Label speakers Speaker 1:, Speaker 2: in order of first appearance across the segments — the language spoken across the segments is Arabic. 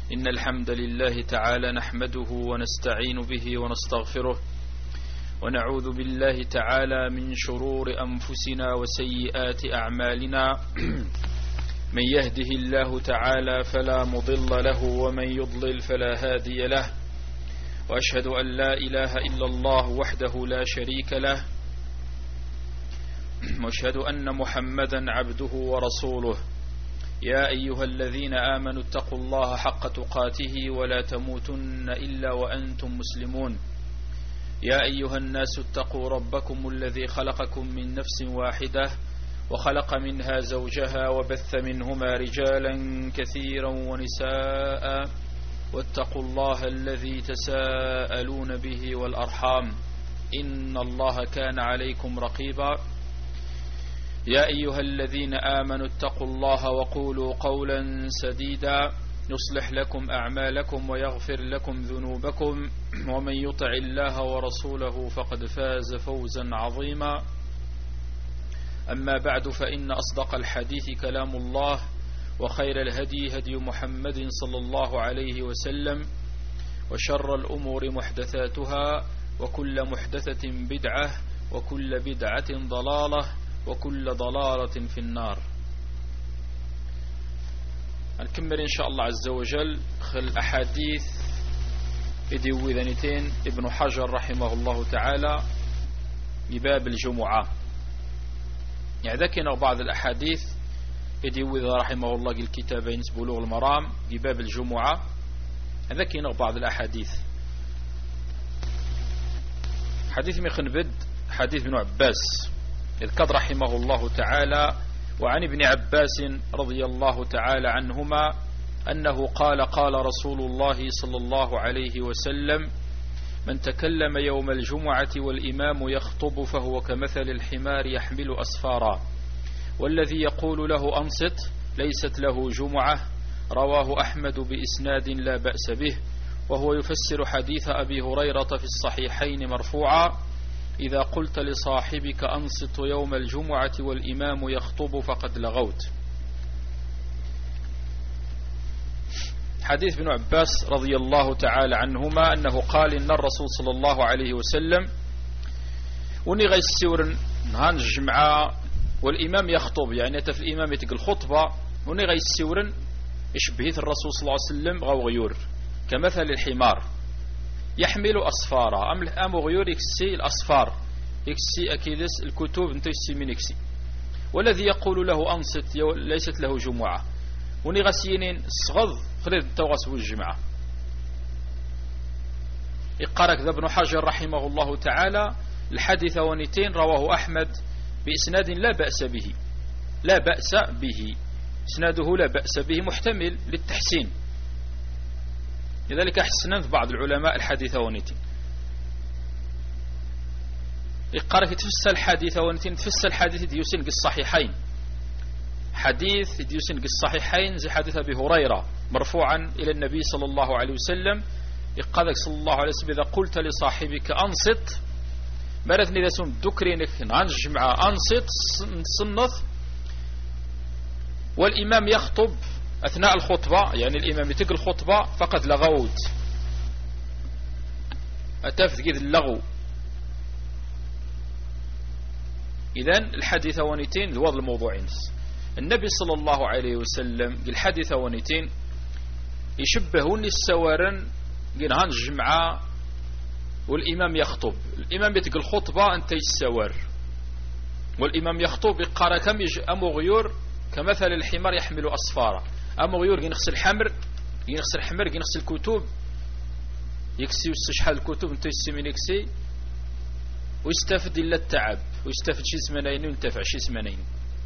Speaker 1: إن الحمد لله تعالى نحمده ونستعين به ونستغفره ونعوذ بالله تعالى من شرور أنفسنا وسيئات أعمالنا من يهده الله تعالى فلا مضل له ومن يضلل فلا هادي له وأشهد أن لا إله إلا الله وحده لا شريك له وأشهد أن محمدا عبده ورسوله يا أيها الذين آمنوا اتقوا الله حق تقاته ولا تموتن إلا وأنتم مسلمون يا أيها الناس اتقوا ربكم الذي خلقكم من نفس واحدة وخلق منها زوجها وبث منهما رجالا كثيرا ونساء واتقوا الله الذي تساءلون به والأرحام إن الله كان عليكم رقيبا يا أيها الذين آمنوا اتقوا الله وقولوا قولا سديدا يصلح لكم أعمالكم ويغفر لكم ذنوبكم ومن يطع الله ورسوله فقد فاز فوزا عظيما أما بعد فإن أصدق الحديث كلام الله وخير الهدي هدي محمد صلى الله عليه وسلم وشر الأمور محدثاتها وكل محدثة بدعة وكل بدعة ضلالة وكل ضلالة في النار. نكمل إن شاء الله عز وجل خل أحاديث إديو ذنتين ابن حجر رحمه الله تعالى بباب الجمعة. يعني ذكينا بعض الأحاديث إديو رحمه الله الكتابين بلوغ المرام بباب الجمعة. ذكينا بعض الأحاديث. حديث مخنبد حديث ابن عباس إذ قد رحمه الله تعالى وعن ابن عباس رضي الله تعالى عنهما أنه قال قال رسول الله صلى الله عليه وسلم من تكلم يوم الجمعة والإمام يخطب فهو كمثل الحمار يحمل أسفارا والذي يقول له أنصت ليست له جمعة. رواه أحمد بإسناد لا بأس به وهو يفسر حديث أبي هريرة في الصحيحين مرفوعا إذا قلت لصاحبك أنصت يوم الجمعة والإمام يخطب فقد لغوت. حديث ابن عباس رضي الله تعالى عنهما أنه قال إن الرسول صلى الله عليه وسلم وني غيسورن نهان الجمعة والإمام يخطب يعني في الإمام يتقل خطبة وني غيسورن إشبهيت الرسول صلى الله عليه وسلم غو غيور كمثل الحمار يحمل أصفارا أم غيور يكسي الأصفار يكسي أكيدس الكتب انت يكسي من يكسي والذي يقول له أنصت ليست له جمعة وني غسينين صغض خليت توغسه الجمعة. إقارك ذا ابن حجر رحمه الله تعالى الحديث ونتين رواه أحمد بإسناد لا بأس به لا بأس به إسناده لا بأس به محتمل للتحسين لذلك أحسنت بعض العلماء الحديث ونتين. إقارك تفسر الحديث ونتين تفسر الحديث ديوسين الصحيحين حديث ديوسين الصحيحين زي حديث أبي هريرة مرفوعا إلى النبي صلى الله عليه وسلم إقارك صلى الله عليه وسلم إذا قلت لصاحبك أنصت مرثني إذا سن ذكرينك عن الجمعة أنصت صنث والإمام يخطب أثناء الخطبة يعني الإمام يتقل الخطبة فقد لغوت أتفت كذا اللغو. إذن الحديث ونتين ذو الموضوعين النبي صلى الله عليه وسلم الحديث ونتين يشبهون السوارن قلنا هان الجمعة والإمام يخطب الإمام يتقل الخطبة أنت السوار والإمام يخطب يقرأ كم أمو غيور كمثل الحمار يحمل أصفارا أمو غيور ينغسل حمر ينغسل حمر ينغسل كتب يكسي ويستشحال الكتب انت يسمين يكسي ويستفد إلا التعب ويستفد شي سمنين وينتفع شي سمنين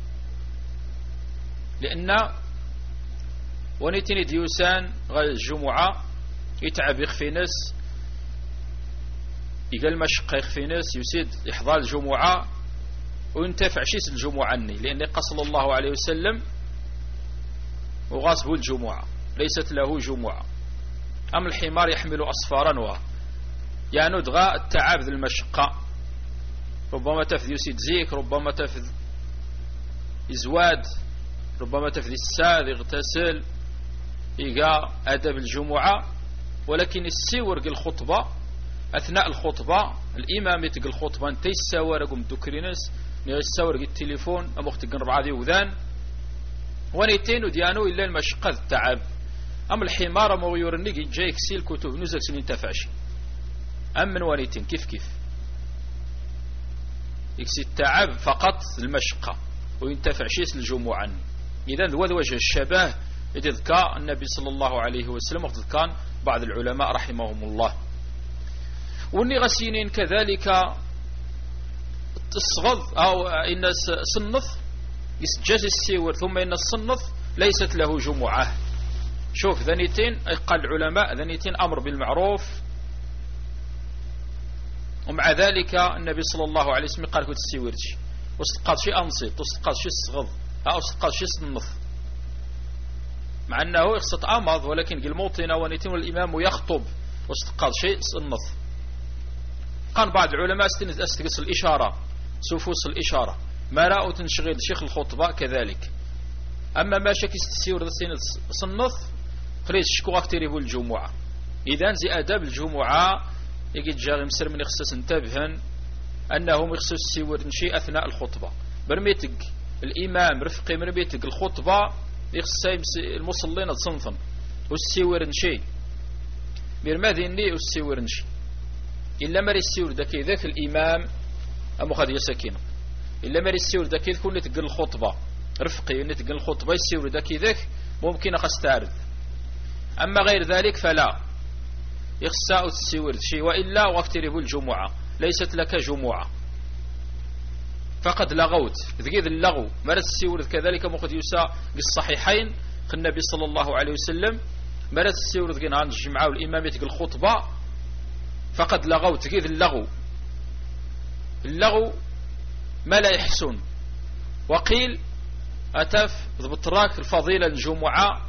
Speaker 1: لأن ونيتني ديوسان غير الجمعة يتعب يخفي ناس يقال مشق يخفي ناس يسيد إحضار الجمعة وينتفع شيس الجمعة عني لأن قصل الله عليه وسلم وغاصبه الجمعة ليست له جمعة. أم الحمار يحمل أصفارا يعني دغاء التعب ذي المشقة ربما تفذ يسيد زيك ربما تفذ إزواد ربما تفذ الساد يغتسل إيقا أدب الجمعة، ولكن السيور الخطبة أثناء الخطبة الإمام يتقل الخطبة انت يساور قم دوكرينس يساور التليفون أمختقن ربعادي وذان ونيتين وديانو إلا المشقة التعب. أما الحمار مغيورني جايك سيل كتب نزل سنين تفعشي أمن ونيتين كيف يكسي التعب فقط المشقة وينتفع شيء الجمعة. إذا ذو وجه الشبه إذ كان النبي صلى الله عليه وسلم وقد كان بعض العلماء رحمهم الله. وني غسينين كذلك الصغض أو إن صنف يسجز السيور ثم إن الصنف ليست له جمعة. شوف ذنيتين قال العلماء ذنيتين أمر بالمعروف، ومع ذلك النبي صلى الله عليه وسلم قال كنت السيورتي واستقاد شيء أنصيت واستقاد شيء الصغض أو استقاد شيء صنف، مع أنه يخصت أمض ولكن قل موطنا ونيتين والإمام يخطب واستقاد شيء صنف. قال بعض العلماء استقص الإشارة سفوس الإشارة ما رأوا تنشغل شيخ الخطبة كذلك. أما ما شك السيور صنف خليش شكو اكتريبوا الجمعة. إذن زي أداب الجمعة يجي جاغي مسر من يخصص انتبهن أنهم يخصص السيور نشي أثناء الخطبة برميتق الإمام رفقي مرميتق الخطبة يخصص المصلين تصنفن والسيور نشي برماذيني والسيور نشي إلا مري السيور ذاك ذاك الإمام أمو خذ يسكينه إلا مري السيور ذاك كل تقل الخطبة رفقي نتقل الخطبة السيور ذاك ممكن أستعرض. أما غير ذلك فلا يخساء السيور شيء، وإلا واقتربوا الجمعة ليست لك جمعة فقد لغوت ذكيذ اللغو مرس السيور كذلك مخذ يساء بالصحيحين النبي صلى الله عليه وسلم مرس السيور ذكين عن الجمعة والإمام يتقل الخطبة فقد لغوت ذكيذ اللغو ما لا يحسن. وقيل أتف ضبطراك الفضيلة الجمعة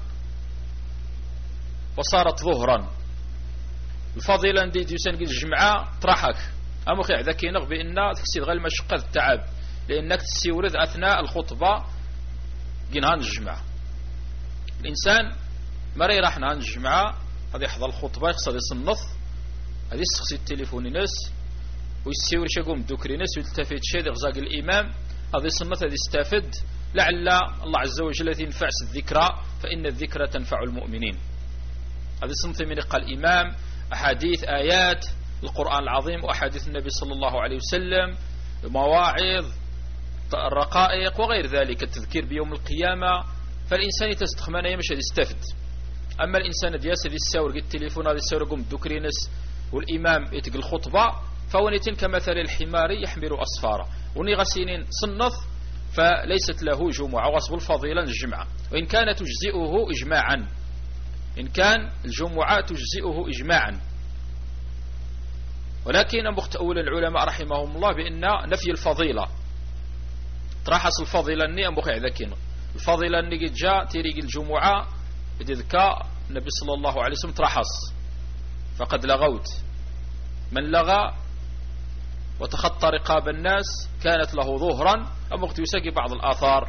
Speaker 1: وصارت ظهرا الفضيلة دي يسان الجمعة طرحك أمخي ذاك ينغ بأن تكسيد غير مشقة التعب لأنك تسيورد أثناء الخطبة جنهان الجمعة. الإنسان مري راح نهان الجمعة هذا يحضر الخطبة يقصد يصنف هذا يسخسي التليفون الناس ويسيور شاقوم دوكري ناس ويلتفت شيء غزاق الإمام هذا يصنف هذا يستفد لعل الله عز وجل ينفع الذكرى فإن الذكرى تنفع المؤمنين. هذا صنف من قال الإمام أحاديث آيات القرآن العظيم وأحاديث النبي صلى الله عليه وسلم مواعظ الرقائق وغير ذلك التذكير بيوم القيامة. فالإنسان يتستخمن يمشي يستفد. أما الإنسان دياس يساور التليفون هذا يساور قم دوكرينس والإمام يتقل الخطبة فونيتين كمثل الحمار يحمل أصفارا ونغسين صنف فليست له جمعة وصب الفضيلة الجمعة وإن كانت تجزئه إجماعا إن كان الجمعة تجزئه إجماعا. ولكن مختأول العلماء رحمهم الله بأن نفي الفضيلة تراحص الفضيلة أني أمبخي ذكينا الفضيلة أني جاء تيريق الجمعة بذكاء النبي صلى الله عليه وسلم تراحص فقد لغوت من لغى وتخطى رقاب الناس كانت له ظهرا أمبخت يساقي بعض الآثار.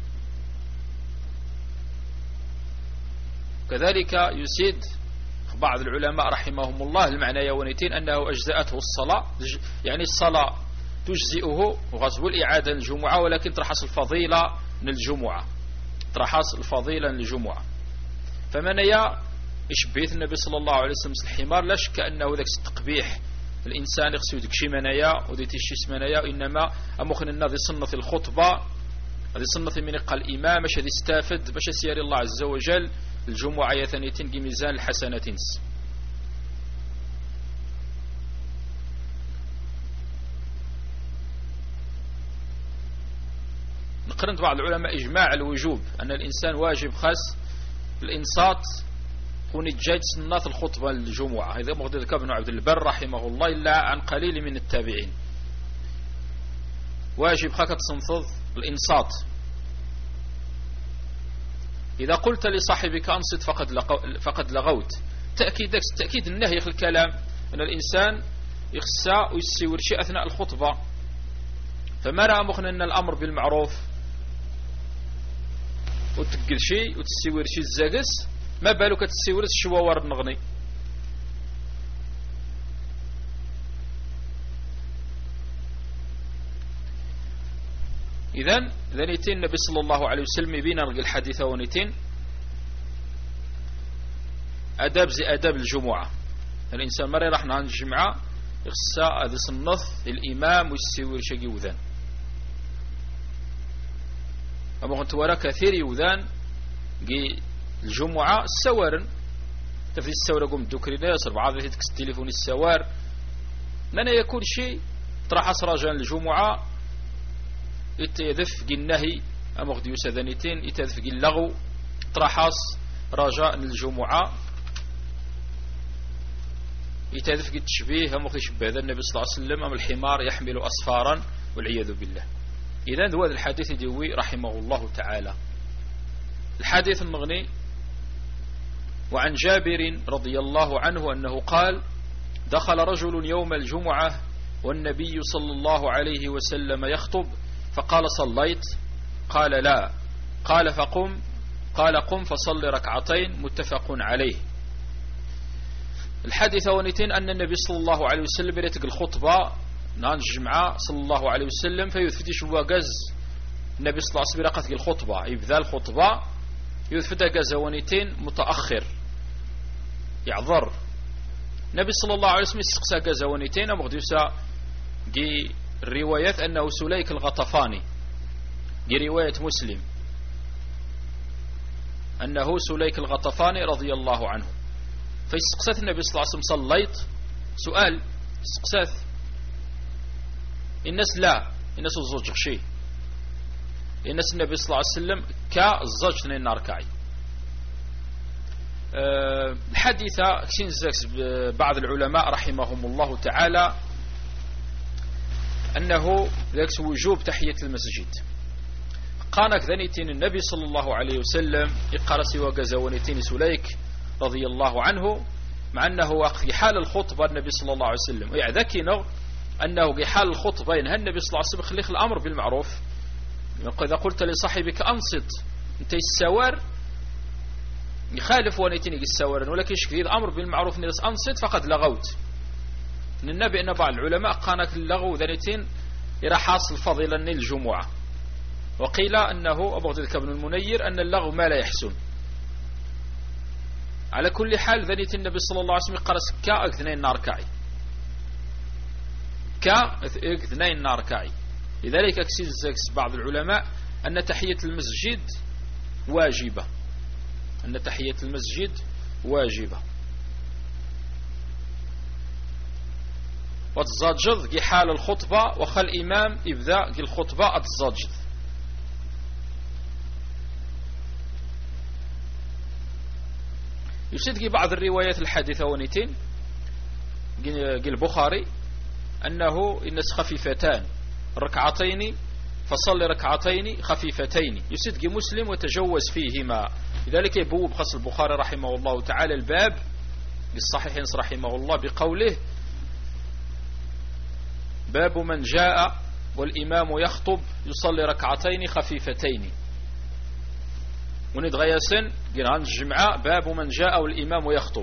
Speaker 1: كذلك يسيد بعض العلماء رحمهم الله المعنى يونيتين أنه أجزأته الصلاة يعني الصلاة تجزئه وغزو الإعادة للجمعة ولكن ترحص الفضيلة للجمعة ترحص الفضيلة للجمعة. فمن يشبه النبي صلى الله عليه وسلم الحمار لا شك أنه ذاك التقبيح الإنسان يخسو ذاك شي منايا وديتي شي منايا إنما أمخن الناظر صنة الخطبة هذه صنة من قال الإمام باش يستافد باش سيار الله عز وجل الجمعة يثنيتين بميزان الحسنات. نقرنت بعض العلماء إجماع الوجوب أن الإنسان واجب خاص الإنصات كون الجاج سنات الخطبة الجمعة. هذا مغدد كابن عبد البر رحمه الله إلا عن قليل من التابعين واجب خاك تصنفض الإنصات. إذا قلت لصاحبك أنصت فقد لغوت تأكيد النهي في الكلام أن الإنسان يخسى ويسيور شيء أثناء الخطبة. فما رأى مخنا أن الأمر بالمعروف وتقل شيء وتسيور شيء الزاقس ما بالك تسيورس شوار نغني. إذن ذنيتين النبي صلى الله عليه وسلم يبين الحديث ونيتين أداب زي أداب الجمعة. الإنسان مرة راح عن الجمعة يخصى هذا النص الإمام ويسيور شيء يوذان. أما كنت وراء كثير يوذان جي الجمعة السوارن تفي السوار قوم الدكري ناس بعض يتكس التليفون السوار لأن يكون شيء طرح أسراجان الجمعة يتذف جي النهي أما غدي يسذنيتين يتذف جي اللغو طرحاس رجاء الجمعة يتذف جي التشبيه أما غدي شبه ذا النبي صلى الله عليه وسلم أما الحمار يحمل أصفارا والعياذ بالله. إذن هو الحديث ديوي رحمه الله تعالى. الحديث المغني وعن جابر رضي الله عنه أنه قال دخل رجل يوم الجمعة والنبي صلى الله عليه وسلم يخطب فقال صليت؟ قال لا. قال فقم؟ قال قم فصل ركعتين متفق عليه. الحديث ونتين أن النبي صلى الله عليه وسلم يتق الخطبة نان الجمعة صلى الله عليه وسلم فيثفتش الوقز النبي صلى الله عليه وسلم رقت الخطبة يبذل الخطبة يثفت قزوانيتين متأخر يعذر النبي صلى الله عليه وسلم استقسى قزوانيتين مغدوسة جي الروايات أنه سليك الغطفاني جي رواية مسلم أنه سليك الغطفاني رضي الله عنه فاستقسات النبي صلى الله عليه وسلم صليت سؤال استقسات الناس لا الناس الزوج شيء الناس النبي صلى الله عليه وسلم كالزوج تنين ناركعي. الحديثة كسين زاكس بعض العلماء رحمهم الله تعالى أنه ذاكس وجوب تحية المسجد. قانك ذنيتين النبي صلى الله عليه وسلم إقارسي وقزونيتين سليك رضي الله عنه مع أنه في حال الخطبة النبي صلى الله عليه وسلم ويعذكينا أنه في حال الخطبة ينهى النبي صلى الله عليه وسلم خليك الأمر بالمعروف. إذا قلت لصاحبك أنصت أنت السوار يخالف ونيتين السوار ولكن شكري الأمر بالمعروف ناس أنصت فقد لغوت. النبي أن بعض العلماء قانك اللغو ذنيتين إلى حاصل فضيلا للجمعة وقيل أنه أبو ذلك ابن المنير أن اللغو ما لا يحسن. على كل حال ذنيت النبي صلى الله عليه وسلم قرس كأثنين ناركعي كأثنين ناركعي. لذلك أكسيز بعض العلماء أن تحية المسجد واجبة أن تحية المسجد واجبة وتزاجد في حال الخطبة وخل الإمام إبداء الخطبة أتزاجد. يصدق بعض الروايات الحادثة ونيتين قال البخاري أنه الناس خفيفتان ركعتين فصل ركعتين خفيفتين. يصدق مسلم وتجوز فيهما. لذلك يبوب خص البخاري رحمه الله تعالى الباب بالصحيح رحمه الله بقوله باب من جاء والإمام يخطب يصلي ركعتين خفيفتين. وندغيسن قال عن الجمعة باب من جاء والإمام يخطب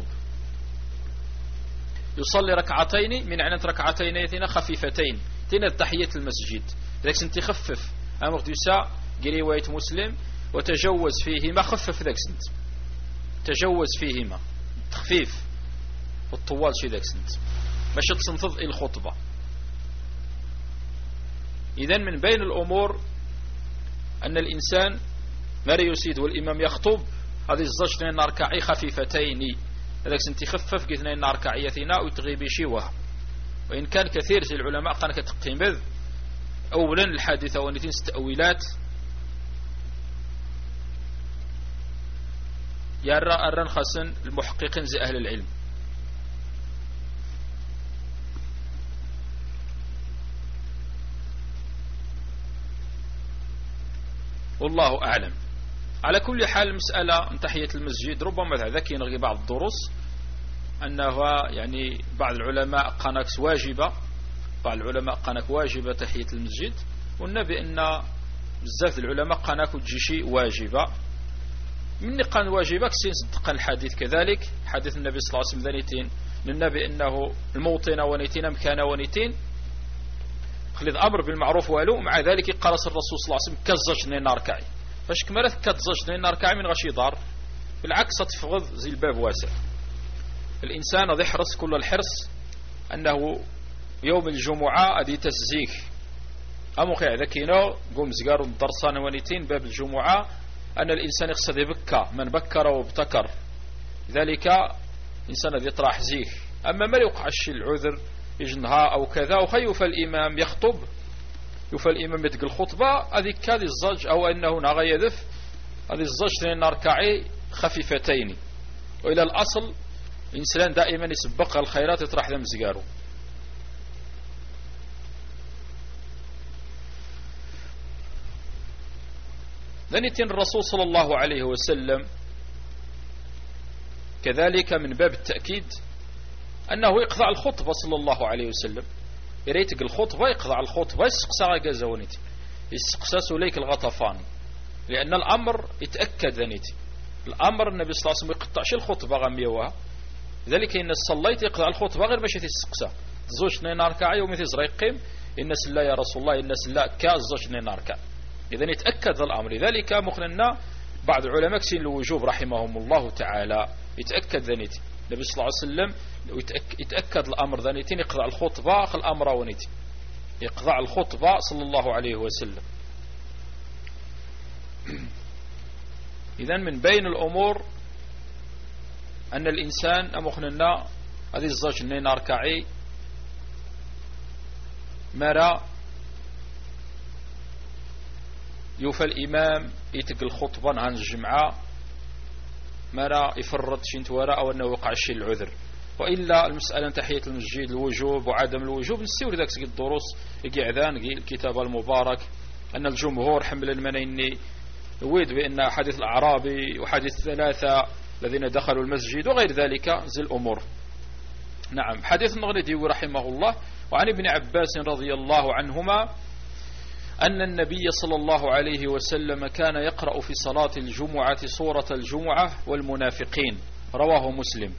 Speaker 1: يصلي ركعتين من عنة ركعتين خفيفتين تين تحية المسجد. ذلك سنت خفف أمر ديسا قال رواية مسلم وتجوز فيهما خفف ذلك سنت تجوز فيهما تخفيف والطوال شي ذلك سنت باش تصنفض الخطبة. إذن من بين الأمور أن الإنسان ما يسيد والإمام يخطب هذه الزجتين ناركعي خفيفتين هذاك سنتي خفف اثنين ناركعيتنا وتغيبي شيوها. وإن كان كثير من العلماء قال كتقيم بذ أولا الحادثة ونتين تأويلات يرى الرنخسن المحققين زي أهل العلم. والله أعلم. على كل حال مسألة من تحية المسجد ربما ذكي نغي بعض الدروس أنه يعني بعض العلماء قانكس واجبة بعض العلماء قانك واجبة تحية المسجد والنبي أن بزاف العلماء قانك الجيشي واجبة من قان واجبك صدق الحديث كذلك حديث النبي صلى الله عليه وسلم ذنيتين للنبي إنه الموطن ونيتين مكان ونيتين خليذ أمر بالمعروف والو مع ذلك قرص الرسول صلى الله عليه وسلم كزج نين ناركعي فاش كمالت كزج نين ناركعي من غشي دار بالعكس تفغض زي الباب واسع. الإنسان هذا يحرص كل الحرص أنه يوم الجمعة أدي تسزيك أموقع ذكينا قوم زقار الدرسان ونيتين باب الجمعة أن الإنسان يقصد يبكى من بكر وابتكر ذلك إنسان ذي طراح زيه. أما ما يوقعش العذر يجنها أو كذا وخيف الإمام يخطب يوفى الإمام يتقل الخطبة هذيك هذه الزج أو أنه نغى يذف هذه الزج نركعي خفيفتين. وإلى الأصل الإنسان دائما يسبق الخيرات يطرح ذم زقاره. ذنيتين الرسول صلى الله عليه وسلم كذلك من باب التأكيد أنه يقضع الخطبة صلى الله عليه وسلم يريتك الخطبة يقضع الخطبة يسقسى غازونيتي يسقسى سليك الغطفاني لأن الأمر يتأكد ذنيتي الأمر النبي صلى الله عليه وسلم يقطعش الخطبة غميوها ذلك إن صليت يقضع الخطبة غير باش يسقسى زوج نينار كعي ومثل زريقيم الناس لا يا رسول الله الناس لا كزوج نينار كعي إذن يتأكد الأمر. لذلك مخلنا بعض علماء كسين الوجوب رحمهم الله تعالى يتأكد ذنيتي النبي صلى الله عليه وسلم يتأكد الأمر ذنيتين يقضع الخطبة خل الأمر ونيتي يقضع الخطبة صلى الله عليه وسلم. إذن من بين الأمور أن الإنسان مخلنا هذه الزوج نينار كعي مرى يوفى الإمام يتقل الخطبة عن الجمعة مرى يفرط شنت وراء أو أنه وقع الشيء العذر. وإلا المسألة تحية المسجد الوجوب وعدم الوجوب نسيور ذاك الدروس يقعدان الكتاب المبارك أن الجمهور حمل المنيني ويد بأن حديث الأعرابي وحديث الثلاثة الذين دخلوا المسجد وغير ذلك زي الأمور. نعم حديث النغردي رحمه الله وعن ابن عباس رضي الله عنهما أن النبي صلى الله عليه وسلم كان يقرأ في صلاة الجمعة سورة الجمعة والمنافقين رواه مسلم.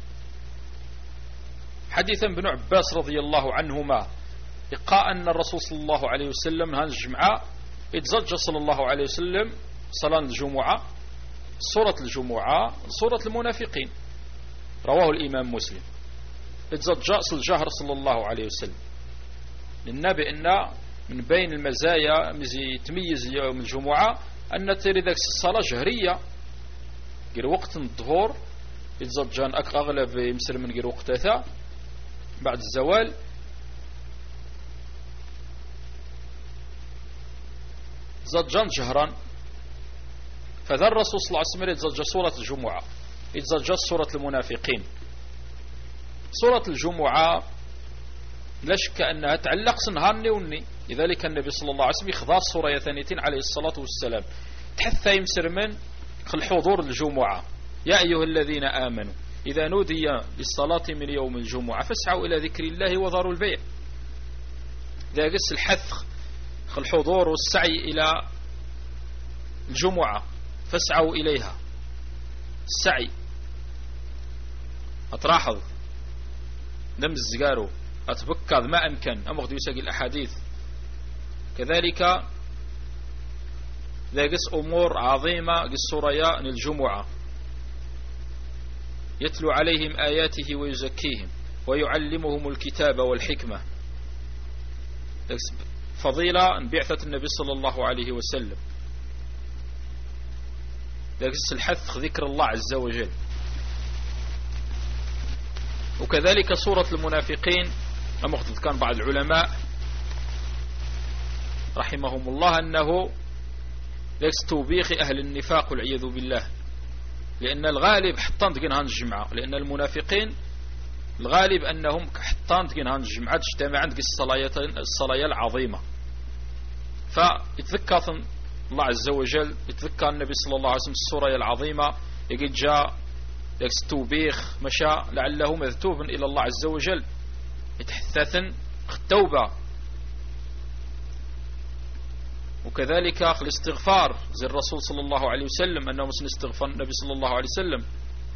Speaker 1: حديثا ابن عباس رضي الله عنهما إقاء أن الرسول صلى الله عليه وسلم هان الجمعة اتزج صلى الله عليه وسلم صلاة الجمعة سورة الجمعة سورة المنافقين رواه الإمام مسلم. اتزج الجهر صلى الله عليه وسلم للنبي أن من بين المزايا مزي تميز يوم الجمعة أن تري ذاك الصلاة جهرية غير وقت الظهور يتزجان أغلب يمسر من غير وقتها بعد الزوال زجان جهران. فذا الرسول صلى الله عليه وسلم يتزج سورة الجمعة يتزج سورة المنافقين. سورة الجمعة لا شك أنها تعلق سنهارني وني لذلك النبي صلى الله عليه وسلم يخضع الصورة ثانيتين عليه الصلاة والسلام تحث يمسر من الحضور الجمعة يا أيها الذين آمنوا إذا نودي للصلاة من يوم الجمعة فاسعوا إلى ذكر الله وذروا البيع. ذا قس الحث الحضور والسعي إلى الجمعة فاسعوا إليها السعي أتراحظ دم الزقارو أتبكض ما أمكن أمغد يساقي الأحاديث. كذلك ذا قس أمور عظيمة قس سوريا الجمعة يتلو عليهم آياته ويزكيهم ويعلمهم الكتاب والحكمة فضيلة بعثة النبي صلى الله عليه وسلم. ذا قس الحث ذكر الله عز وجل. وكذلك سورة المنافقين أمغد كان بعض العلماء رحمهم الله أنه ليس توبيخ أهل النفاق والعياذ بالله لأن الغالب حطان تقين هان الجمعة لأن المنافقين الغالب أنهم حطان تقين هان الجمعة تجتمع عند الصلاة العظيمة. فيتذكر الله عز وجل يتذكر النبي صلى الله عليه وسلم السورة العظيمة يقول جاء توبيخ مشى لعله مذتوب إلى الله عز وجل يتحثثن التوبة. وكذلك الاستغفار زي الرسول صلى الله عليه وسلم أنه مسن استغفر النبي صلى الله عليه وسلم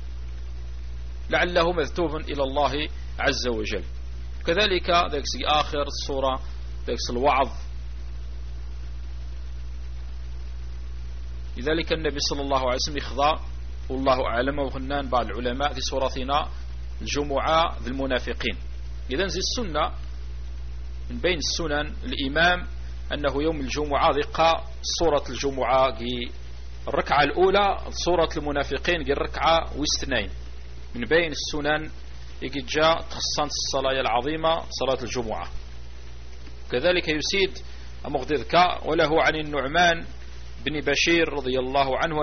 Speaker 1: لعله مذتوب إلى الله عز وجل. كذلك ذلك آخر الصورة ذلك الوعظ. لذلك النبي صلى الله عليه وسلم يخضع والله أعلم وغنان بعض العلماء في سورتنا الجمعة ذي المنافقين. إذن زي السنة من بين السنن الإمام أنه يوم الجمعة ذقى صورة الجمعة الركعة الأولى صورة المنافقين الركعة واستنين من بين السنن يجي جاء تخصنت الصلاة العظيمة صلاة الجمعة. كذلك يسيد أمغدذك وله عن النعمان بن بشير رضي الله عنه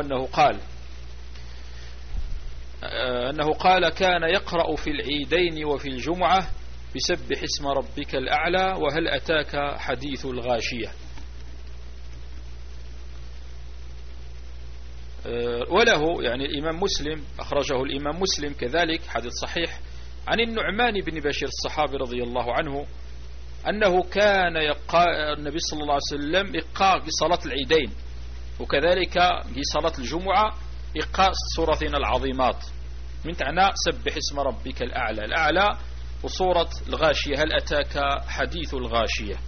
Speaker 1: أنه قال كان يقرأ في العيدين وفي الجمعة بسبح اسم ربك الأعلى وهل أتاك حديث الغاشية. وله يعني الإمام مسلم أخرجه الإمام مسلم كذلك حديث صحيح عن النعمان بن بشير الصحابي رضي الله عنه أنه كان النبي صلى الله عليه وسلم يقرأ في صلاة العيدين وكذلك في صلاة الجمعة يقرأ سورتين العظيمات من تعنى سبح اسم ربك الأعلى وصورة الغاشية هل أتاك حديث الغاشية.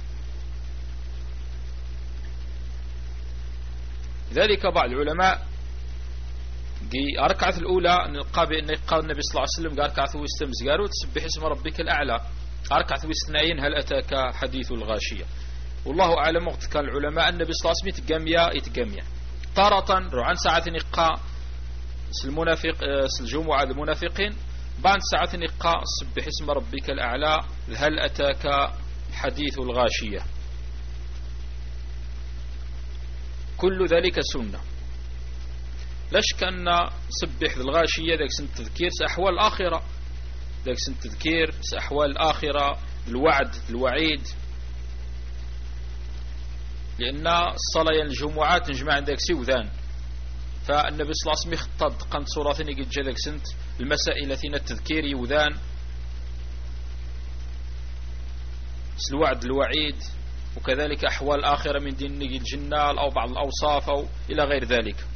Speaker 1: ذلك بعض العلماء الركعة الأولى نلقى بأن يقال النبي صلى الله عليه وسلم قال ركعة ويستمز قالوا تسبح اسم ربك الأعلى ركعة ويستنين هل أتاك حديث الغاشية. والله أعلم وقت كان العلماء النبي صلى الله عليه وسلم يتقاميا تارة عن ساعة نقاء المنافق الجمعة المنافقين بعد ساعة نقاء سبح اسم ربك الأعلى هل أتاك حديث الغاشية. كل ذلك سنة لاش كان سبح الغاشية ذاك سن التذكير سأحوال الآخرة ذاك سن التذكير سأحوال الآخرة الوعد الوعيد لأن الصلاة الجمعة تنجمع عندك سيوذان فالنبي صلى الله عليه وسلم يخطط قنت صورتين يقول جدك سنت المسائل التي التذكير يوذان الوعد الوعيد وكذلك أحوال الآخرة من دين الجنة أو بعض الأوصاف أو إلى غير ذلك.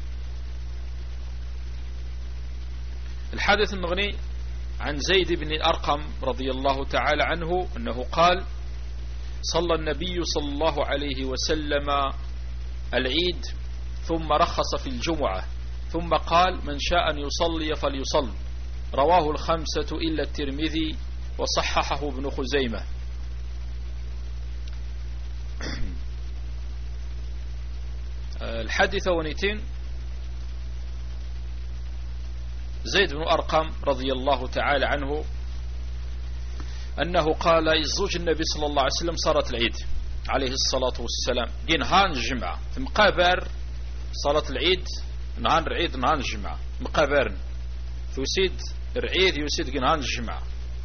Speaker 1: الحدث النغني عن زيد بن الأرقم رضي الله تعالى عنه أنه قال صلى النبي صلى الله عليه وسلم العيد ثم رخص في الجمعة ثم قال من شاء أن يصلي فليصل رواه الخمسة إلا الترمذي وصححه ابن خزيمة. الحادثة ونيتين زيد بن أرقم رضي الله تعالى عنه أنه قال الزوج النبي صلى الله عليه وسلم صارت العيد عليه الصلاة والسلام جنهان الجمعة في مقابر صلاة العيد نهان العيد نهان الجمعة مقابر يسيد العيد يسيد جنهان الجمعة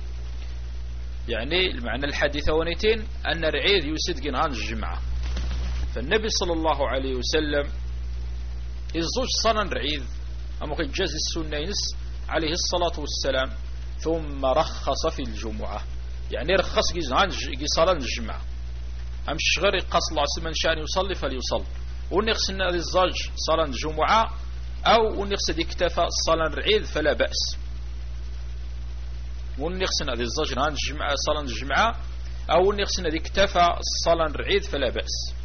Speaker 1: يعني المعنى الحادثة ونيتين أن العيد يسيد جنهان الجمعة. فالنبي صلى الله عليه وسلم الزوج صنع العيد أما قد جاز السنة ينس عليه الصلاة والسلام ثم رخص في الجمعة يعني رخص صلاة الجمعة أمش غير قص الله سمن شان يصلي فليصل ونقصنا هذه الزوج صلاة الجمعة أو ونقصد اكتفى صلاة العيد فلا بأس ونقصنا هذه الزوج صلاة الجمعة أو ونقصنا هذه اكتفى صلاة العيد فلا بأس.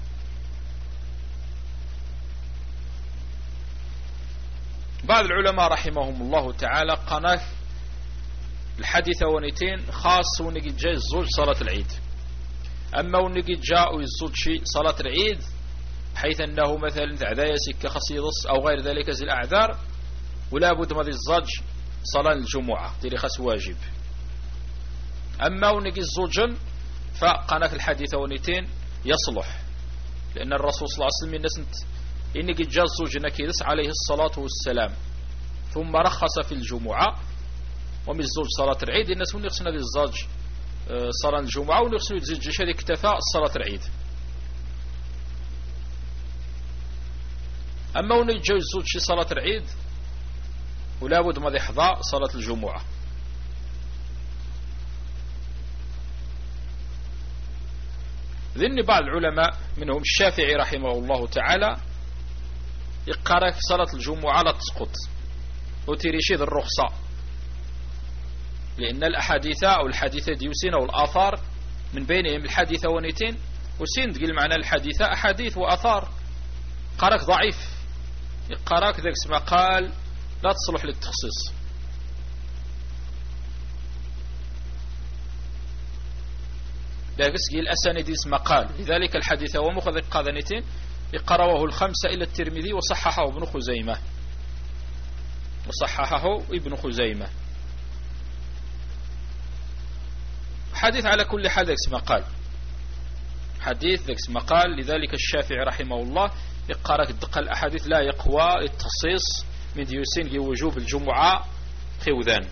Speaker 1: بعض العلماء رحمهم الله تعالى قناه الحديثة ونيتين خاص ونجي جاء الزوج صلاة العيد أما ونجي جاء الزوج شيء صلاة العيد حيث أنه مثلا عذايا سكة خصيص أو غير ذلك زي الأعذار ولا بد من الزوج صلاة الجمعة تري خاص واجب. أما ونجي الزوج فقناه الحديثة ونيتين يصلح لأن الرسول صلى الله عليه وسلم الناس إنك جاء الزوج نكيدس عليه الصلاة والسلام ثم رخص في الجمعة ومن الزوج صلاة العيد الناس ونقصنا للزوج صلاة الجمعة ونقصنا للزوج شهد اكتفى صلاة العيد. أما ونجي الزوج شي صلاة العيد ولا بد ما يحظى صلاة الجمعة. ذن بعض العلماء منهم الشافعي رحمه الله تعالى يقرأ صلاة الجمعة لا تسقط وتريشيد الرخصة، لأن الأحاديث أو الحديثة ديوسين أو الآثار من بينهم الحديثة ونيتين وسين تقول معنى الحديثة أحاديث وآثار قراك ضعيف قراك ذاك اسمه قال لا تصلح للتخصيص. ذاك اسقي الأسانيد اسمه قال، لذلك الحديث هو مخذ قاذنتين يقروه الخمسة إلى الترمذي وصححه ابن خزيمة حديث على كل حال ذاك اسمه قال، حديث ذاك اسمه قال. لذلك الشافعي رحمه الله يقرأ الدقة الأحاديث لا يقوى التخصيص من ديوسين وجوب الجمعة خوذان.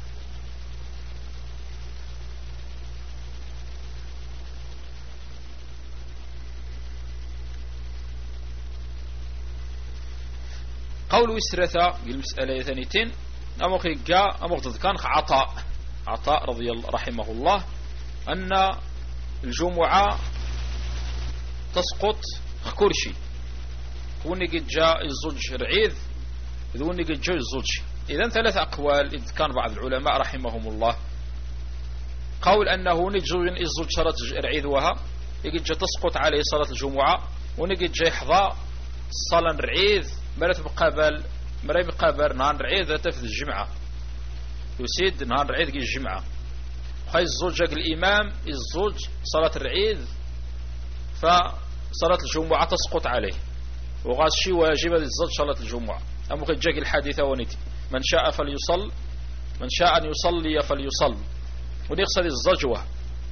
Speaker 1: قول إسرثة المسألة ثانيتين أمخي جاء أمخذ كان عطاء رضي الله رحمه الله أن الجمعة تسقط كرشي وني قد جاء الزوج رعيذ ذوني قد جاء الزوج. إذن ثلاث أقوال إذ كان بعض العلماء رحمهم الله قول أنه نجو الزوج صلاة رعيذ وها يقد جاء تسقط عليه صلاة الجمعة ونقد جاء يحظى صلاة رعيذ مرات مقابل نهار رعيذ تفذ الجمعة يسيد نهار رعيذ قي الجمعة خاي الزوج الإمام الزوج صلاة الرعيذ فصلاة الجمعة تسقط عليه وغاز شي واجب للزوج صلاة الجمعة. أما قد جاء الحادثة ونتي من شاء فليصل من شاء أن يصلي فليصل ونقصد الزجوة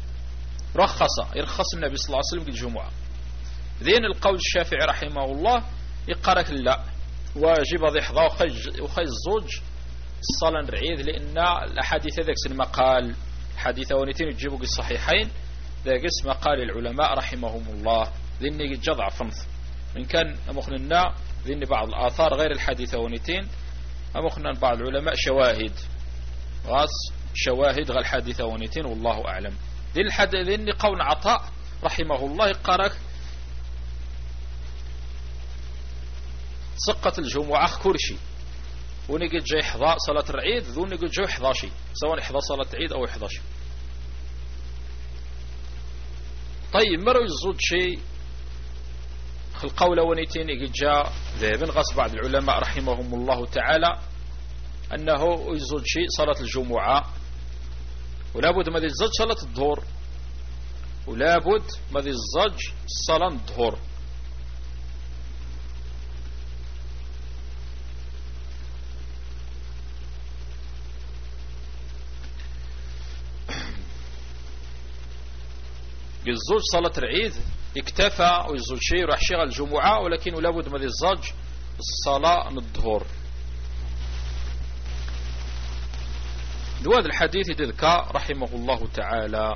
Speaker 1: يرخص النبي صلى الله عليه وسلم الجمعة. ذين القول الشافعي رحمه الله يقرأك لا واجب ضحضة وخي الزوج الصلاة الرعيذ لأن الأحاديث ذاك اسم قال حديث ونتين يجيبوا الصحيحين ذاك اسم قال العلماء رحمهم الله ذني جضع فنث من كان أمخنا ذني بعض الآثار غير الحديث ونتين أمخنا بعض العلماء شواهد غير الحديث ونتين والله أعلم. ذني قول عطاء رحمه الله يقرأك سقط الجمعة كرشي ونقد جاي حظاء صلاة العيد ذو نقد جاي 11 سواء حظاء صلاة العيد أو 11. طيب مروا يزود شيء القول ونيتين يقد جاء ذهبن غصب بعض العلماء رحمهم الله تعالى أنه يزود شيء صلاة الجمعة ولابد ما يزود صلاة الظهر ولابد ما يزود صلاة الظهر. الزوج صلاة العيد اكتفى ويزوج شيء راح شغل الجمعة ولكن لابد من الزوج الصلاة الظهر. هذا الحديث يذكر رحمه الله تعالى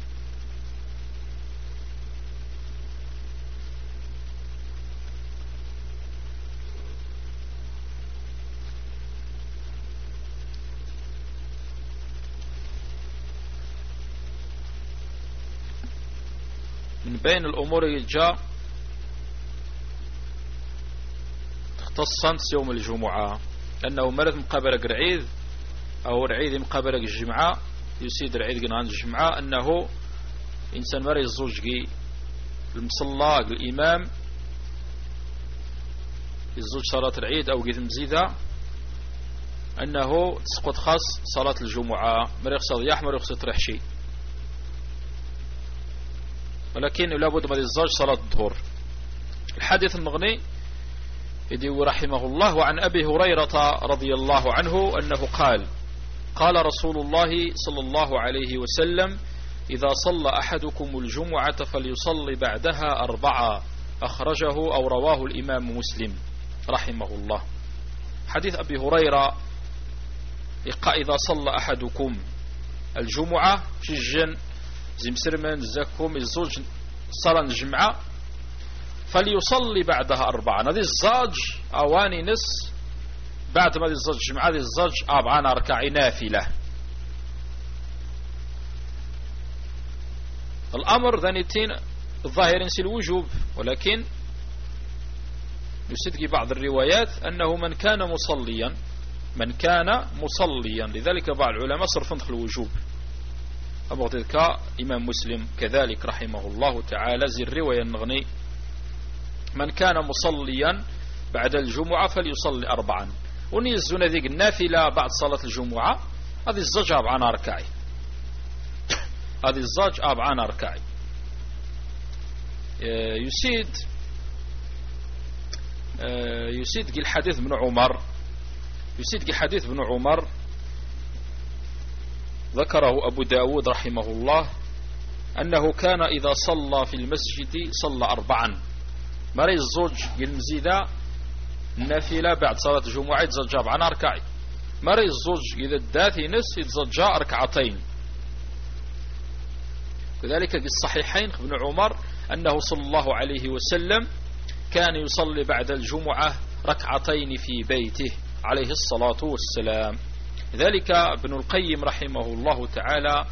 Speaker 1: من بين الأمور اللي جاء تختصا يوم الجمعة لأنه مرض مقابلة العيد أو العيد مقابلة الجمعة يسيد العيد قنان الجمعة أنه إنسان مرض الزوج المصلى الإمام الزوج صلاة العيد أو قيد مزيدة أنه تسقط خاص صلاة الجمعة مرض يقصد يحمر يقصد رحشي ولكن لابد من الزوج صلاة الظهر. الحديث المغني يدي رحمه الله وعن أبي هريرة رضي الله عنه أنه قال رسول الله صلى الله عليه وسلم إذا صلى أحدكم الجمعة فليصلي بعدها 4 أخرجه أو رواه الإمام مسلم رحمه الله. حديث أبي هريرة إذا صلى أحدكم الجمعة شجن زمسرمن زكم الزوج صلاة الجمعة فليصلي بعدها 4 هذه الزوج أواني نص بعد ما الزوج الجمعة هذه الزوج 4 ركعة نافلة. الأمر ذنيتين الظاهر نسي الوجوب، ولكن يصدق بعض الروايات أنه من كان مصليا، لذلك بعض العلماء صرفوا دخل الوجوب. أبو ذلك إمام مسلم كذلك رحمه الله تعالى زي الرواية النغني من كان مصليا بعد الجمعة فليصلي 4، ونيزون ذيك النافلة بعد صلاة الجمعة هذه الزج أبعان أركعي، هذه الزج أبعان أركعي. يسيد الحديث بن عمر، حديث بن عمر ذكره أبو داود رحمه الله أنه كان إذا صلى في المسجد صلى 4، مري الزوج المزيدة النافلة بعد صلاة الجمعة يتزجى 4 أركعي، مري الزوج إذا الداثي نس يتزجى 2 ركعتين. كذلك في الصحيحين ابن عمر أنه صلى الله عليه وسلم كان يصلي بعد الجمعة 2 ركعتين في بيته عليه الصلاة والسلام. ذلك ابن القيم رحمه الله تعالى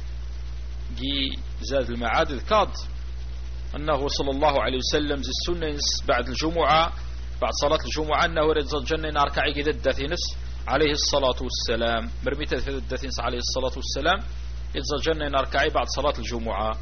Speaker 1: زاد المعاد ذكر أنه صلى الله عليه وسلم زي السنة بعد الجمعة بعد صلاة الجمعة أنه رزق جنة أركعي كذا الداثنس عليه الصلاة والسلام، مرميت في الداثنس عليه الصلاة والسلام رزق جنة أركعي بعد صلاة الجمعة.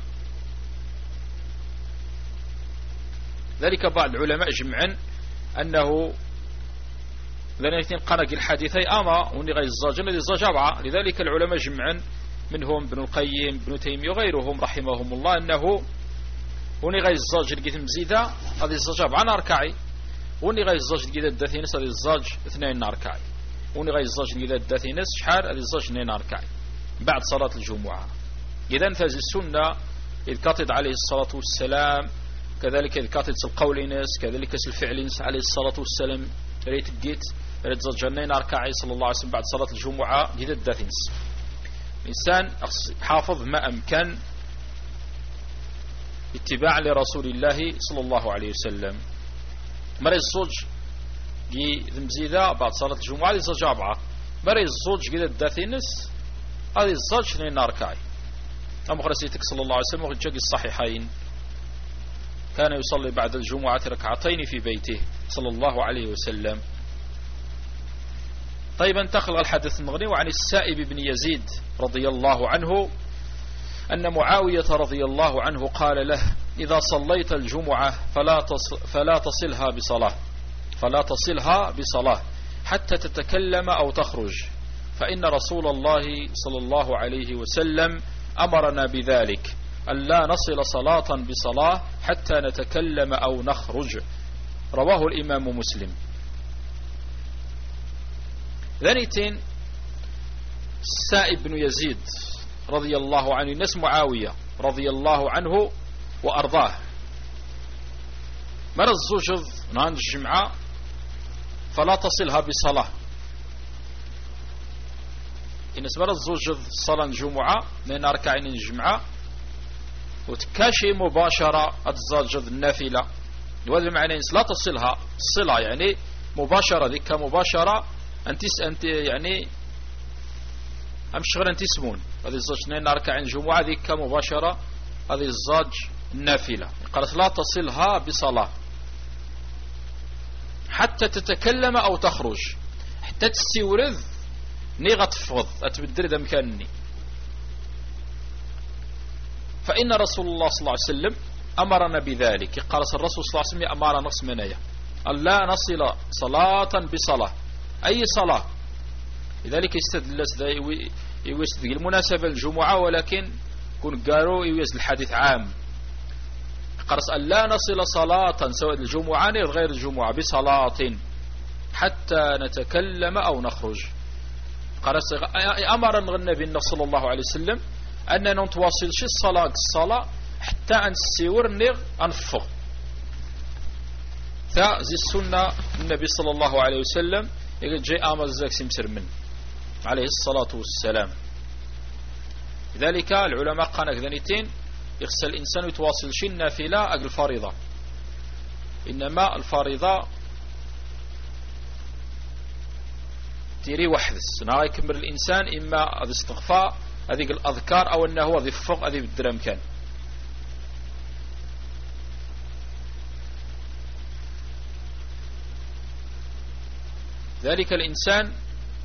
Speaker 1: ذلك بعض العلماء جمعا أنه لأن قنق الحديثي أما وني غير الزاجن الذي زجابعة، لذلك العلماء جمعا منهم ابن القيم ابن تيمية وغيرهم رحمهم الله أنه وني غير الزاج قيث مزيدة هذه الزجابعة أركعي، وني غير الزاج قيث الداثينس هذه الزاج 2 أركعي، وني غير الزاج قيث الداثينس شحال هذه الزاج 2 أركعي بعد صلاة الجمعة. إذن فهذه السنة إذ كاتد عليه الصلاة والسلام، كذلك إذ كاتد القولينس، كذلك الفعلينس عليه الصلاة والسلام ريت جيت ريت جنين أركعي صلى الله عليه وسلم بعد صلاة الجمعة جيد الداثنس. الإنسان حافظ ما أمكن اتباع لرسول الله صلى الله عليه وسلم. مري الزوج جي مزيدة بعد صلاة الجمعة هذه الزوج 4، مري الزوج جيد الداثنس هذه الزوج 2 أركعي. أما خرسيتك صلى الله عليه وسلم وجاء الصحيحين كان يصلي بعد الجمعة 2 ركعتين في بيته صلى الله عليه وسلم. طيب انتقل الحديث المغني وعن السائب بن يزيد رضي الله عنه أن معاوية رضي الله عنه قال له إذا صليت الجمعة فلا تصلها بصلاة حتى تتكلم أو تخرج، فإن رسول الله صلى الله عليه وسلم أمرنا بذلك ألا نصل صلاة بصلاة حتى نتكلم أو نخرج. رواه الإمام مسلم. ذنيتين السائب بن يزيد رضي الله عنه الناس معاوية رضي الله عنه وأرضاه مرض الزوجض نهان الجمعة فلا تصلها بصلاة. إن مرض الزوجض صلاة الجمعة لأن أركعين الجمعة وتكاشي مباشرة أتزاجض النافلة، وهذا معنى لا تصلها الصلة يعني مباشرة ذيك مباشرة أنت يعني أمش غير أنت اسمون هذه الزوج 2 أركعين الجمعة ذيك مباشرة هذه الزوج النافلة. قالت لا تصلها بصلاة حتى تتكلم أو تخرج، حتى تستورذ ني غتفض أتبدل ذا مكانني. فإن رسول الله صلى الله عليه وسلم أمرنا بذلك. قال الرسول صلى الله عليه وسلم أمر نقص منايا ألا نصل صلاة بصلاة أي صلاة. لذلك يستدل يستدل المناسبة الجمعة، ولكن كن قالوا يوز الحديث عام. قرص ألا نصل صلاة سواء الجمعة أو غير الجمعة بصلاة حتى نتكلم أو نخرج. قرص أمر النبي صلى الله عليه وسلم أننا نتواصل شي الصلاة حتى أن السيور نغ أنفق. زي السنة النبي صلى الله عليه وسلم يقول جاء أمر الزاك سمسر من عليه الصلاة والسلام. لذلك العلماء قالوا كذنيتين يغسل الإنسان يتواصل شي النافلة أقل الفريضة، إنما الفريضة تيري وحدث نهار يكمل الإنسان إما هذا استغفاء هذه الأذكار أو أنه هو ذي فوق هذه بالدرام كان. ذلك الإنسان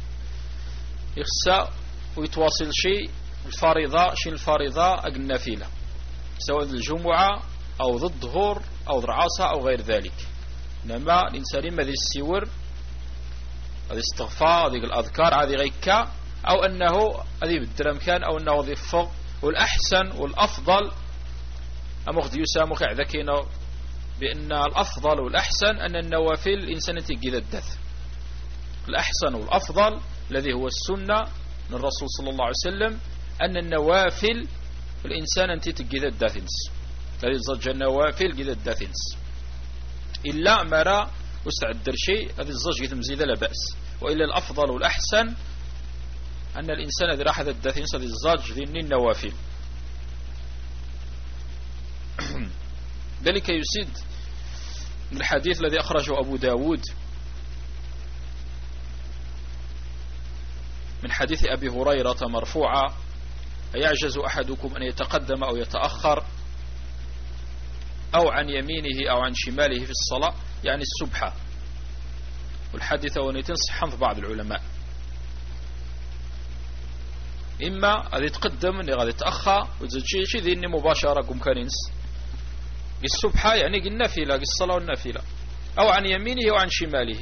Speaker 1: يخسى ويتواصل شيء الفريضة الفريضة النافلة سواء الجمعة أو ضد الظهر أو العصر أو غير ذلك. إنما الإنسان ما ذي السور هذه استغفار هذه الأذكار هذه غيكا أو أنه هذه بالدرهم كان أو أنه ذي الفضل. والأحسن والأفضل أمخذ يسامخ عذكينا بأن الأفضل والأحسن أن النوافل الإنسان تجد الدث. الأحسن والأفضل الذي هو السنة من الرسول صلى الله عليه وسلم أن النوافل الإنسان أنت تجد الدثنس الذي زج النوافل جد الدثنس إلا مرا واستعد شيء هذه الزج جد مزيدة لا بأس. وإلا الأفضل والأحسن أن الإنسان الذي راح الدثنس هذه الزج ذي النوافل. ذلك يسيد من الحديث الذي أخرجه أبو داود من حديث أبي هريرة مرفوعة: أيعجز أحدكم أن يتقدم أو يتأخر أو عن يمينه أو عن شماله في الصلاة، يعني السبحة. والحديث ونتنصح في بعض العلماء إما أن يتقدم أن يتأخر وتزيد شيء ذي مباشرة كم كننس السبحة يعني النافلة الصلاة والنافلة أو عن يمينه أو عن شماله.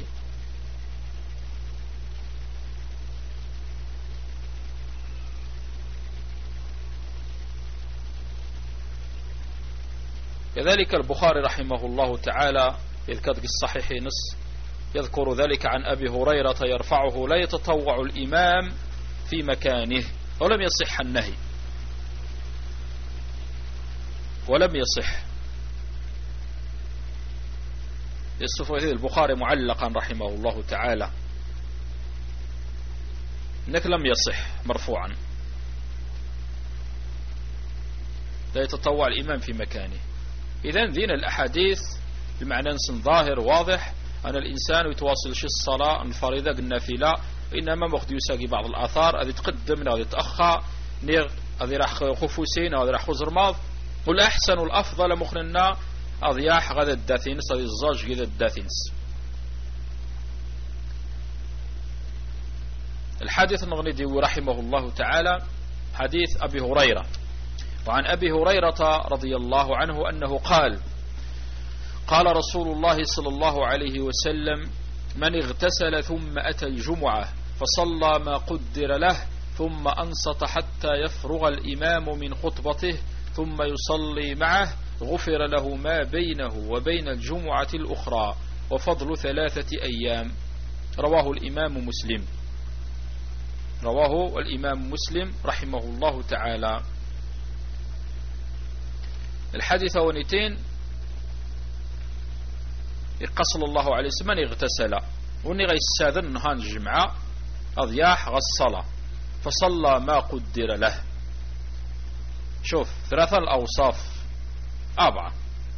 Speaker 1: كذلك البخاري رحمه الله تعالى يذكر في الصحيح نص يذكر ذلك عن أبي هريرة يرفعه: لا يتطوع الإمام في مكانه. ولم يصح النهي ولم يصح. يصف البخاري معلقا رحمه الله تعالى إنك لم يصح مرفوعا لا يتطوع الإمام في مكانه. إذن ذين الأحاديث بمعنى ظاهر واضح أن الإنسان يتواصل شي الصلاة الفريضة النافلة، إنما مخد يساقي بعض الآثار هذه تقدم هذه تأخى نير هذه راح خفوسين هذه راح خزرماض. والأحسن والأفضل مخننا أضياح غدا الداثنس هذه الزاج غدا الداثنس. الحديث النغندي رحمه الله تعالى حديث أبي هريرة. وعن أبي هريرة رضي الله عنه أنه قال: قال رسول الله صلى الله عليه وسلم: من اغتسل ثم أتى الجمعة فصلى ما قدر له ثم أنصت حتى يفرغ الإمام من خطبته ثم يصلي معه غفر له ما بينه وبين الجمعة الأخرى وفضل 3 أيام. رواه الإمام مسلم. رواه الإمام مسلم رحمه الله تعالى. الحديث ونتين يقصل الله عليه وسلم: من اغتسل وني غيستاذن نهار الجمعة أضياح غالصلاة فصلى ما قدر له. شوف 3 الأوصاف 4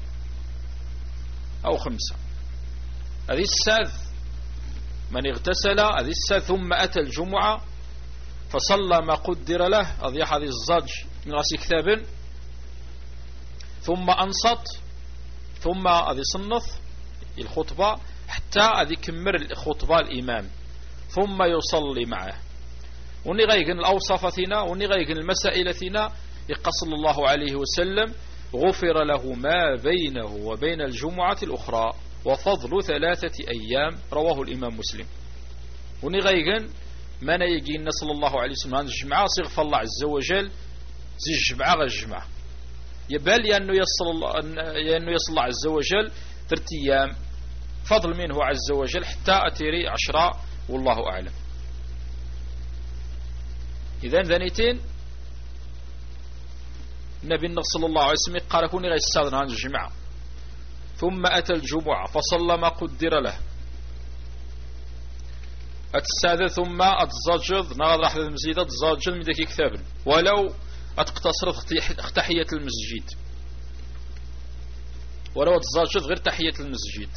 Speaker 1: أو 5. هذه الساذ من اغتسل هذه الساذ ثم أتى الجمعة فصلى ما قدر له أضياح هذه الزج من رأس كتاب ثم أنصت ثم هذه صنف الخطبة حتى هذه كمر الخطبة الإمام ثم يصلي معه. وني غيقن الأوصافتنا وني غيقن المسائلتنا يقصل الله عليه وسلم: غفر له ما بينه وبين الجمعة الأخرى وفضل 3 أيام. رواه الإمام مسلم. وني غيقن ما نيجي صلى الله عليه وسلم الجمعة صغف الله عز وجل زي الجمعة غير الجمعة يبال لأنه يصل الله عز وجل 3 أيام فضل منه عز وجل حتى أتيري 10 والله أعلم. إذن ذنيتين النبي صلى الله عليه وسلم قال: كوني غيستاذن عن الجمعة ثم أتى الجمعة فصلى ما قدر له أتستاذن ثم أتزاجد نغض راح المزيدة تزاجد من ذلك كتاب ولو أتقتصرت تحية المسجد ولو أتزاجد غير تحية المسجد.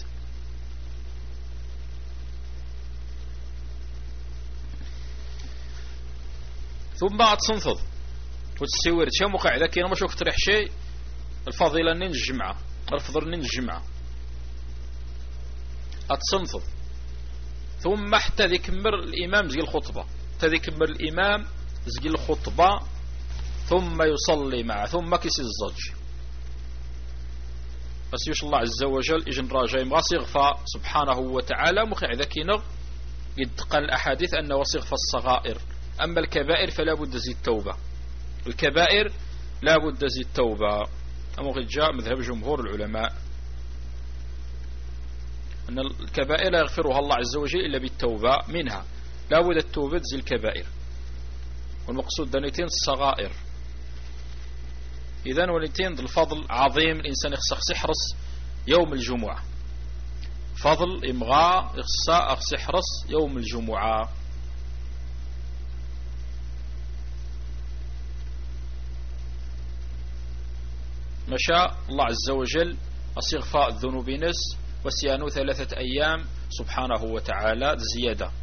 Speaker 1: ثم أتصنفض وتسيور شيء مقاعدة كينا ما شوف تريح شيء الفضيلة نين الجمعة الفضل نين الجمعة أتصنفض ثم حتى ذي كمر الإمام زي الخطبة، حتى ذي كمر الإمام زي الخطبة ثم يصلي معه ثم كيس الزج. بس يوش الله عز وجل إجن راجع مغاس يغفى سبحانه وتعالى مخيع ذكينا يدقل الأحاديث أنه وصيغ الصغائر. أما الكبائر فلا بد زي التوبة، الكبائر لا بد زي التوبة. أما قد جاء مذهب جمهور العلماء أن الكبائر لا يغفرها الله عز وجل إلا بالتوبة منها، لا بد التوبة زي الكبائر، والمقصود دانيتين الصغائر. إذن ولتين الفضل عظيم، الإنسان يحرص يوم الجمعة، فضل إمغاء يحرص يوم الجمعة. مشاء الله عز وجل أصيغفاء الذنوب نس وسيانو 3 أيام سبحانه وتعالى زيادة.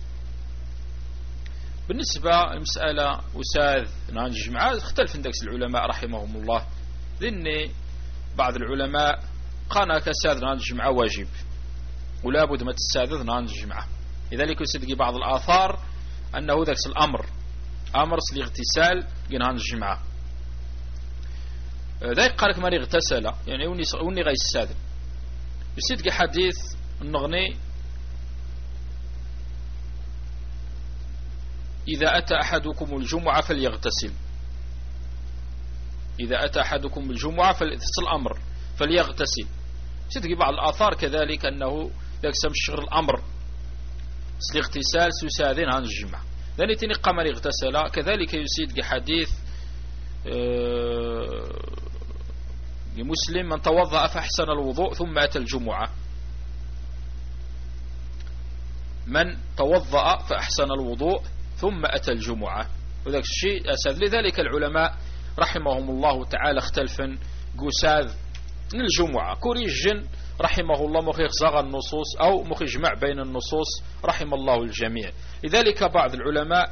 Speaker 1: بالنسبة للمسألة أساذ نان الجمعة اختلف اندكس العلماء رحمهم الله، لأن بعض العلماء قانا كساذ نان الجمعة واجب ولا بد ما تساذذ نان الجمعة. لذلك يصدق بعض الآثار أنه ذاك الأمر أمر الاغتسال نان الجمعة. ذاك قالك ماني اغتسل يعني وني غاي الساذ. يصدق حديث النغني إذا أتى أحدكم الجمعة فليغتسل، إذا أتى أحدكم الجمعة الأمر فليغتسل. صدق بعض الآثار كذلك أنه يقسم الشغل الأمر الاغتسال سيساذن عن الجمعة، لأن تنقى من اغتسل. كذلك يصدق حديث لمسلم من توضأ فأحسن الوضوء ثم أتى الجمعة، من توضأ فأحسن الوضوء ثم أتى الجمعة. وذلك الشيء أساذ. لذلك العلماء رحمهم الله تعالى اختلفا قساذ من الجمعة كوريجن رحمه الله مخيخ زغى النصوص أو مخيخ جمع بين النصوص رحم الله الجميع. لذلك بعض العلماء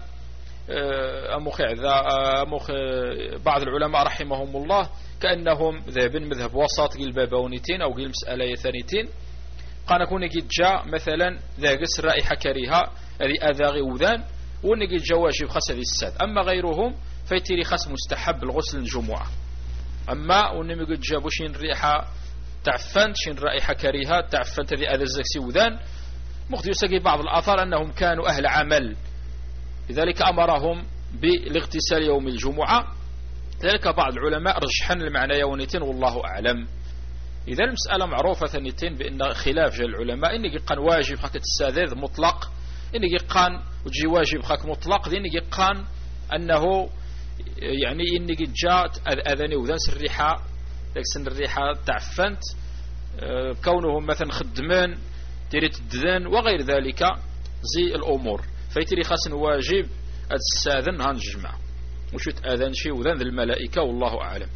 Speaker 1: بعض العلماء رحمهم الله كأنهم ذهبين مذهب وسط قيل بابونيتين أو قيل مسألة ثانيتين، قال نكون قد جاء مثلا ذا قس رائحة كريهة هذه أذاغي وذان ونقل جواجب خاص هذه الساد. أما غيرهم فيتري خاص مستحب الغسل الجمعة. أما ونمي قد جابوا شين ريحة تعفنت شين رائحة كريهة تعفنت هذه أذى الزكسي وذان مخذ يسقي بعض الآثار أنهم كانوا أهل عمل، لذلك أمرهم بالاغتسال يوم الجمعة. ذلك بعض العلماء رجحن المعنى يونيتين والله أعلم. إذا المسألة معروفة ثانيتين بأن خلاف جل العلماء إنك قان واجب خاك تستاذذ مطلق، إنك قان وتجي واجب خاك مطلق، إنك قان أنه يعني إنك جاءت أذاني وذان الريحة لكن الريحة تعفنت كونهم مثلا خدمان تريد الدذان وغير ذلك زي الأمور فيتري خاص واجب أتستاذن هنجمع وشوت أذان شيء وذان ذي الملائكة والله أعلم.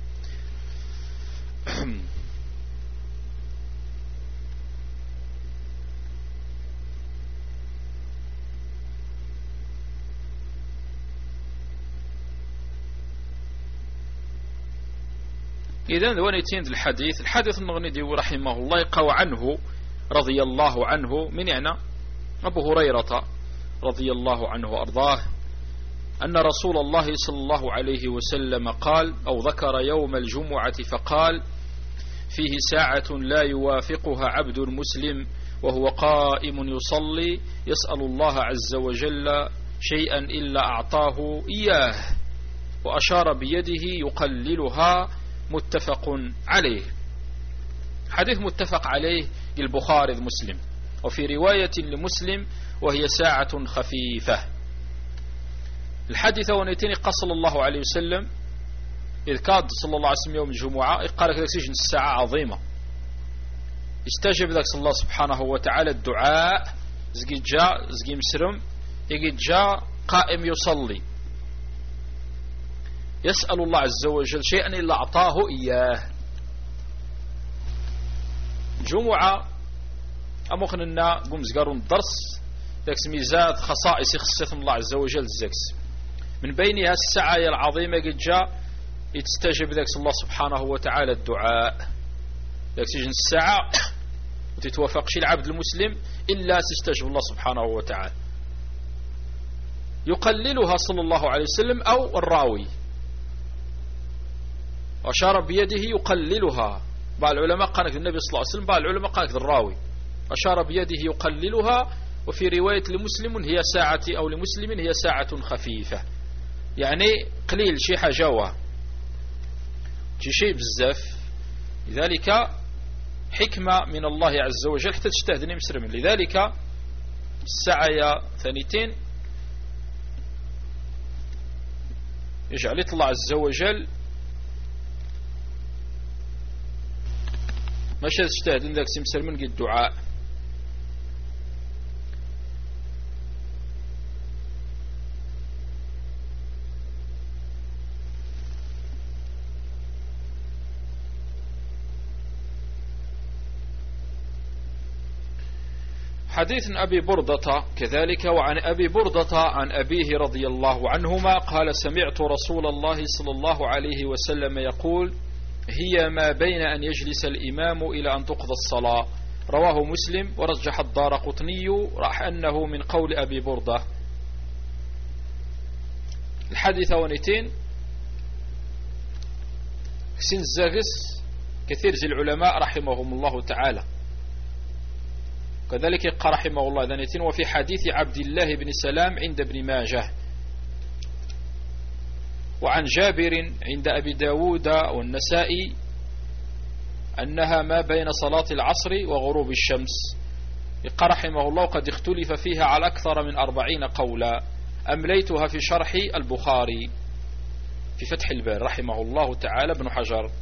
Speaker 1: إذن ونيتين الحديث النغندي رحمه الله يقوى عنه رضي الله عنه من يعني أبو هريرة رضي الله عنه وأرضاه أن رسول الله صلى الله عليه وسلم قال أو ذكر يوم الجمعة فقال فيه ساعة لا يوافقها عبد مسلم وهو قائم يصلي يسأل الله عز وجل شيئا إلا أعطاه إياه وأشار بيده يقللها متفق عليه. حديث متفق عليه للبخاري ومسلم، وفي رواية لمسلم وهي ساعة خفيفة. الحديث ونيتين قال صلى الله عليه وسلم إذ كاد صلى الله عليه وسلم يوم الجمعة قال لك سجن الساعة عظيمة استجب ذلك الله سبحانه وتعالى الدعاء زقي جاء زقي مسرم يجي جاء قائم يصلي يسأل الله عز وجل شيئا إلا أعطاه إياه. جمعة أمخننا قم زقارون الدرس ذاك ميزات خصائص خصيص الله عز وجل الزكس من بينها الساعة العظيمة قد جاء يتستجب ذاك الله سبحانه وتعالى الدعاء ذاك سجن الساعة وتتوافقش العبد المسلم إلا تستجب الله سبحانه وتعالى. يقللها صلى الله عليه وسلم أو الراوي، أشار بيده يقللها. بعض العلماء قال النبي صلى الله عليه وسلم، بعض العلماء قال الراوي أشار بيده يقللها. وفي رواية لمسلم هي ساعة، أو لمسلم هي ساعة خفيفة، يعني قليل شي حاجة واه شيء بزاف. لذلك حكمة من الله عز وجل حتى تجتهدني مسلم. لذلك الساعة ثانيتين يجعل الله عز وجل ماشي تجتهد عندك سمسر من الدعاء. حديث أبي بردة كذلك. وعن أبي بردة عن أبيه رضي الله عنهما قال سمعت رسول الله صلى الله عليه وسلم يقول هي ما بين أن يجلس الإمام إلى أن تقضى الصلاة. رواه مسلم ورجح الدارقطني راح أنه من قول أبي بردة. الحديث ونتين سن الزاغس كثير زي العلماء رحمهم الله تعالى. كذلك قال رحمه الله ذنتين. وفي حديث عبد الله بن سلام عند ابن ماجه. وعن جابر عند أبي داود والنسائي أنها ما بين صلاة العصر وغروب الشمس. قال رحمه الله قد اختلف فيها على أكثر من 40 قولا، أمليتها في شرح البخاري في فتح الباري رحمه الله تعالى ابن حجر.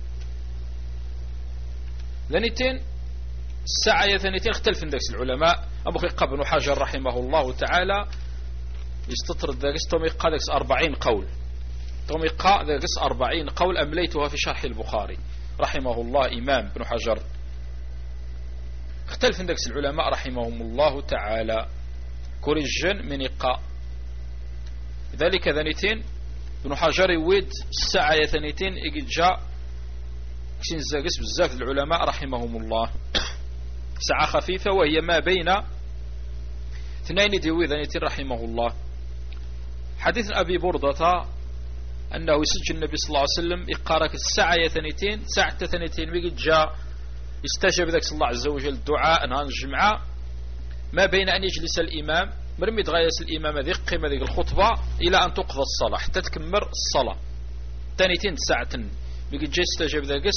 Speaker 1: ذنتين الساعة ثانيتين اختلف اندكس العلماء. أبو خيقة بن حجر رحمه الله تعالى يستطرد ذاكس توميقا ذاكس 40 قول، توميقا ذاكس 40 قول أمليتها في شرح البخاري رحمه الله إمام بن حجر. اختلف اندكس العلماء رحمهم الله تعالى كوريجن من إقاء. ذلك ذنيتين بن حجر يويد الساعة ثانيتين إجد جاء كسين زاكس بزاف العلماء رحمهم الله ساعة خفيفة وهي ما بين اثنين ديوي ذنيتين رحمه الله. حديث أبي بردة أنه يسجل النبي صلى الله عليه وسلم إقارك الساعة ثانيتين ساعة ثانيتين وقد جاء استجاب ذلك الله عز وجل الدعاء نهار الجمعة ما بين أن يجلس الإمام مرمي تغيس الإمام ذي قيمة ذي الخطبة إلى أن تقضى الصلاة حتى تكمر الصلاة ثانيتين ساعة وقد جاء استجاب ذلك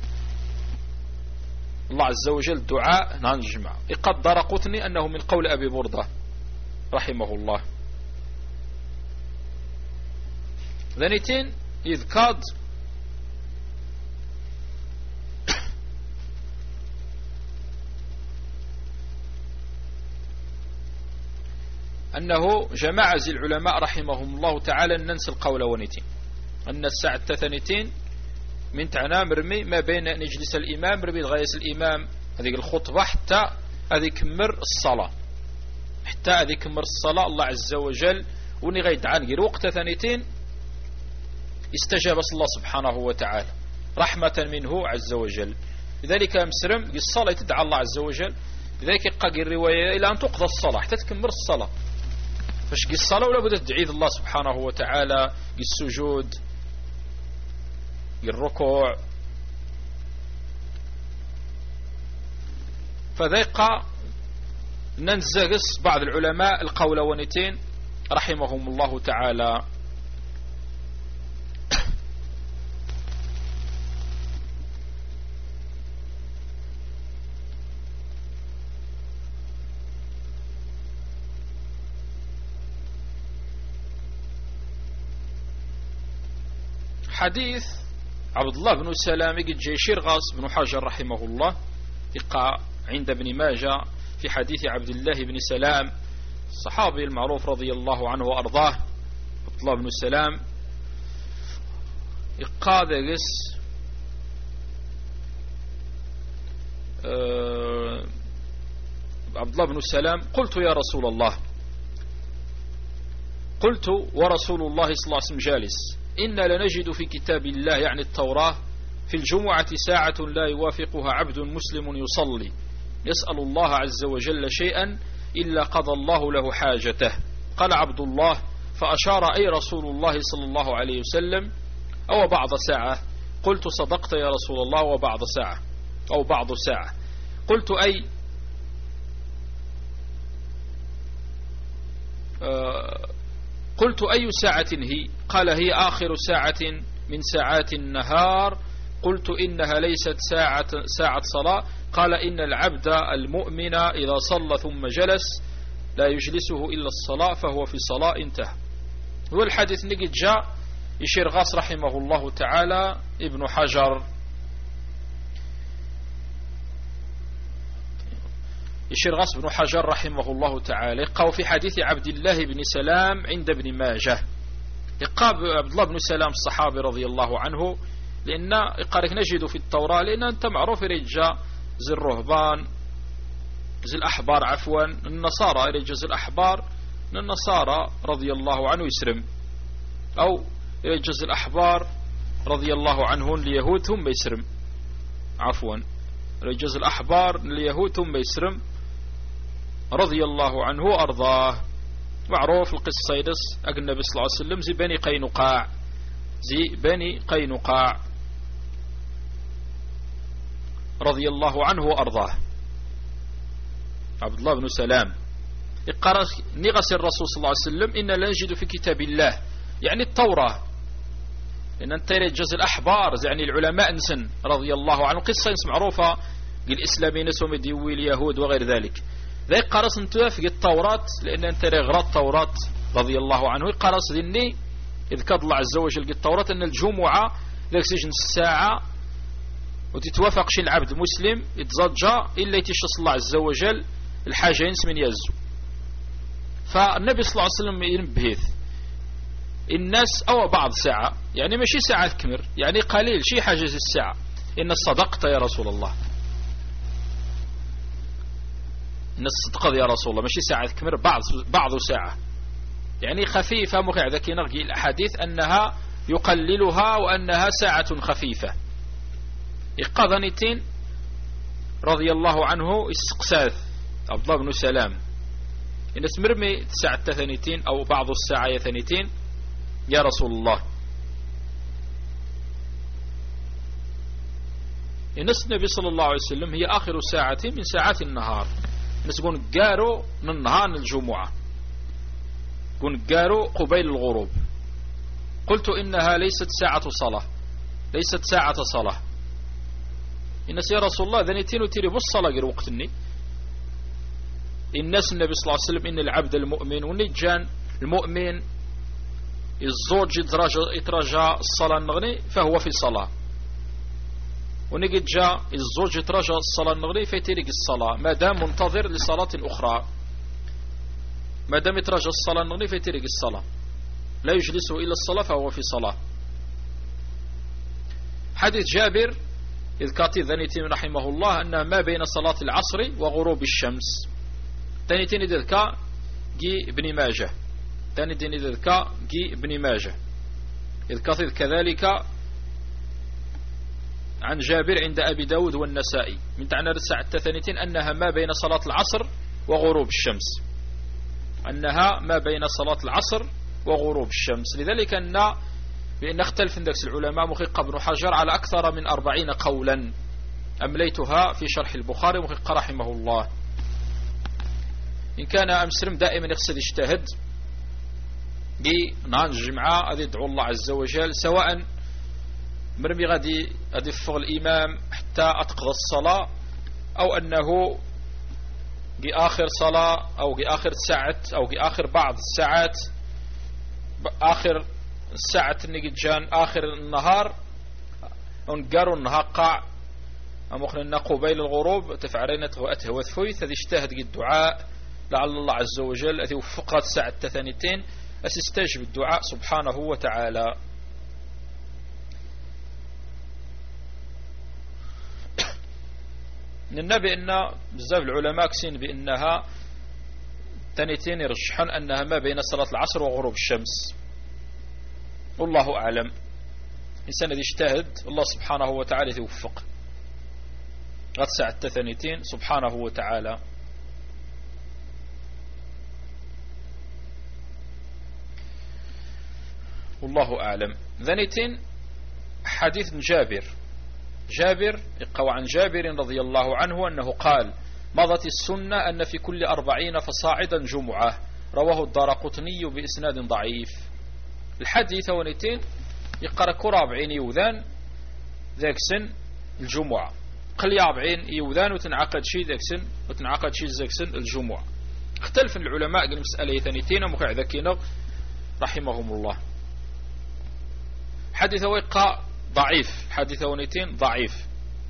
Speaker 1: الله عز وجل دعاء نهار الجمعة. قد درقتني أنه من قول أبي بردة رحمه الله. ذنيتين إذ كاد أنه جماعة زي العلماء رحمهم الله تعالى ننسى القول ونيتين أن الساعة الثانيتين من تعنى مرمي ما بين أن يجلس الإمام مرمي غايس الإمام هذه الخطبة حتى هذه كمر الصلاة حتى هذه كمر الصلاة الله عز وجل وني غيد عن غير وقت ثانيتين استجاب الله سبحانه وتعالى رحمة منه عز وجل. لذلك مسرم الصلاة تدعى الله عز وجل. لذلك قاقي الرواية إلى أن تقضى الصلاة حتى تكمر الصلاة. فاش الصلاة ولا بد تدعي الله سبحانه وتعالى السجود الركوع. فذيق ننزغس بعض العلماء القول ونتين رحمهم الله تعالى. حديث عبد الله بن سلام قد جاي شرغاس بن حجر رحمه الله يقع عند ابن ماجه في حديث عبد الله بن سلام الصحابي المعروف رضي الله عنه وأرضاه. عبد الله بن سلام يقع ذاقس عبد الله بن سلام قلت يا رسول الله قلت ورسول الله صلى الله عليه وسلم جالس إن لنجد في كتاب الله يعني التوراة في الجمعة ساعة لا يوافقها عبد مسلم يصلي يسأل الله عز وجل شيئا إلا قضى الله له حاجته. قال عبد الله: فأشار أي رسول الله صلى الله عليه وسلم أو بعض ساعة. قلت: صدقت يا رسول الله، وبعض ساعة أو بعض ساعة. قلت: أي ساعة هي؟ قال: هي آخر ساعة من ساعات النهار. قلت: إنها ليست ساعة صلاة. قال: إن العبد المؤمن إذا صلى ثم جلس لا يجلسه إلا الصلاة فهو في صلاة. انتهى. هو الحديث نجد جاء يشير غاص رحمه الله تعالى ابن حجر بن حجر رحمه الله تعالى يقال في حديث عبد الله بن سلام عند ابن ماجه. يقال عبد الله بن سلام الصحابي رضي الله عنه، لأن يقارك نجد في التوراة، لأن أنت معروف رجاء زي الرهبان زي الأحبار النصارى رجاء زي الأحبار النصارى رضي الله عنه يسرم، أو رجاء زي الأحبار رضي الله عنهم اليهود ثم يسرم، رجاء زي الأحبار اليهود ثم يسرم رضي الله عنه وأرضاه. معروف القصة يدس النبي صلى الله عليه وسلم زي بني قينقاع رضي الله عنه وأرضاه. عبد الله بن سلام يقرأ نغس الرسول صلى الله عليه وسلم: إن لا نجد في كتاب الله، يعني التوراة، لأن أنت جز الأحبار يعني العلماء نسن رضي الله عنه، قصة معروفة الإسلاميين سوم ديوي اليهود وغير ذلك. ذي قرص انتوا في التوراة، لأن أنت غرات التوراة رضي الله عنه. قرص ذني إذ كاد الله عز وجل التوراة أن الجمعة لكسجن الساعة وتتوافق شي العبد المسلم يتزجى إلا يتشص الله عز وجل الحاجة ينس من يزو. فالنبي صلى الله عليه وسلم ينبهث الناس أو بعض ساعة، يعني ماشي ساعة كمر، يعني قليل شي حاجة الساعة. إن الصدقت يا رسول الله، إن الصدقة يا رسول الله ماشي ساعة كمر، بعض ساعة، يعني خفيفة مخيع. ذكي نرجي الأحاديث أنها يقللها وأنها ساعة خفيفة. إقاذنتين رضي الله عنه استقساث عبد الله بن سلام إن اسمرمي ساعة ثانيتين أو بعض الساعة ثانيتين يا رسول الله. إن النبي صلى الله عليه وسلم هي آخر ساعة من ساعات النهار. نسقون قارو من نهار الجمعة، قون قارو قبيل الغروب. قلت: إنها ليست ساعة صلاة. إن يا رسول الله ذنيتين وتيري بالصلاة غير وقتني. الناس النبي صلى الله عليه وسلم: إن العبد المؤمن والنجان المؤمن الزوج يترجى الصلاة النغني فهو في صلاة، ونجد جاء الزوج يترجى الصلاة النغني فيترك الصلاة ما دام منتظر لصلاة أخرى، ما دام يترجى الصلاة النغني فيترك الصلاة، لا يجلسه إلا الصلاة فهو في صلاة. حديث جابر إذ كاتي ذنيتين رحمه الله أن ما بين صلاة العصر وغروب الشمس. ذنيتين إذ كا جي ابن ماجه، ذنيتين إذ كا جي ابن ماجه. إذ كاتي كذلك عن جابر عند أبي داود والنسائي من تعنى الساعة الثانيتين أنها ما بين صلاة العصر وغروب الشمس، أنها ما بين صلاة العصر وغروب الشمس. لذلك بأن اختلف عند العلماء مخيق ابن حجر على أكثر من 40 قولا أمليتها في شرح البخاري مخيق رحمه الله. إن كان أمسلم دائما يقصد يجتهد بنهار الجمعة أذي يدعو الله عز وجل، سواء مرمي غادي يفغ الإمام حتى أتقضى الصلاة، أو أنه آخر صلاة أو آخر ساعة أو آخر بعض الساعات، آخر الساعة النججان آخر النهار ونقاروا النهار قاع أمخنا قبيل الغروب تفعلين أتهوى ثفويث هذه اجتهد الدعاء لعل الله عز وجل أذي وفقت الساعة الثانيتين أستجب الدعاء سبحانه وتعالى. النبي إن بزاف العلماء كسين بأنها ثانيتين يرجحون أنها ما بين صلاة العصر وغروب الشمس، والله أعلم. إنسان الذي اجتهد الله سبحانه وتعالى يوفق. غتسع التثنيتين سبحانه وتعالى. والله أعلم. ذنيتين حديث جابر يقوى عن جابر رضي الله عنه أنه قال: مضت السنة أن في كل 40 فصاعدا جمعة، رواه الدارقطني بإسناد ضعيف. الحديث ونيتين يقرأ كرة 40 يوذان ذاك سن الجمعة، قل 40 يوذان وتنعقد شيء ذاك سن وتنعقد شيء ذاك سن الجمعة. اختلف العلماء قال مسألة ثانيتين ومقع ذكينا رحمهم الله. حديث ويقع ضعيف، حديث ونيتين ضعيف.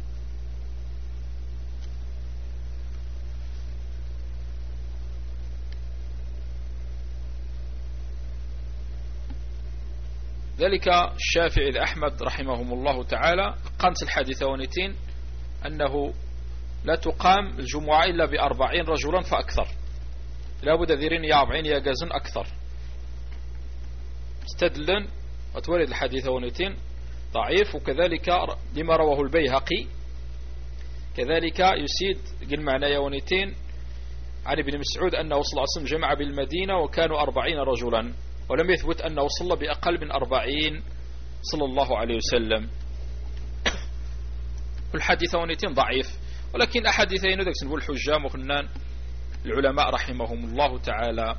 Speaker 1: ذلك الشافعي إذ أحمد رحمهم الله تعالى قامت الحديث ونيتين أنه لا تقام الجمعة إلا ب40 رجلا فأكثر، لا بد ذيرين يا 40 يا جازن أكثر. استدلن وتولد الحديث ونيتين ضعيف. وكذلك لما رواه البيهقي كذلك يسيد قل معنى يونيتين عن ابن مسعود أنه صلى الله عليه وسلم جمع بالمدينة وكانوا 40 رجلا، ولم يثبت أنه صلى بأقل من 40 صلى الله عليه وسلم. الحديث ونيتين ضعيف، ولكن أحاديثين ذلك سنقول الحجام وخنان العلماء رحمهم الله تعالى.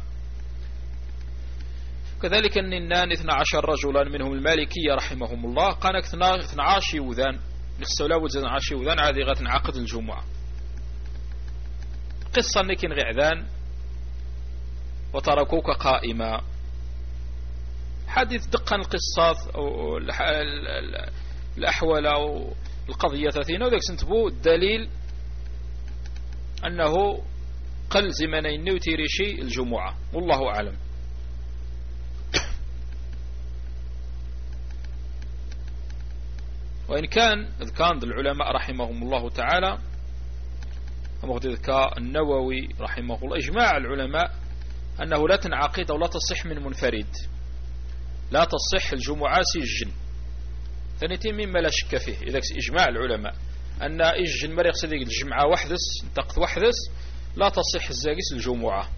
Speaker 1: كذلك النان 12 رجلا منهم المالكية رحمهم الله قال 12 يوذان للسلاوة 12 يوذان عادي غتنعقد الجمعة. قصة نكين غعذان وتركوك قائما. حديث دقا القصات أو الأحوال أو القضية 30 وذلك سنتبو الدليل أنه قل زمنين نوتيري شيء الجمعة، والله أعلم. وإن كان إذ كان العلماء رحمهم الله تعالى النووي رحمه الله إجماع العلماء أنه لا تنعقد أو لا تصح من منفرد، لا تصح الجمعة سجن ثانيتين مما لا شك فيه. إذا إجماع العلماء أن إجن مريق صديق الجمعة وحدث انتقد وحدث لا تصح الزاقس الجمعة.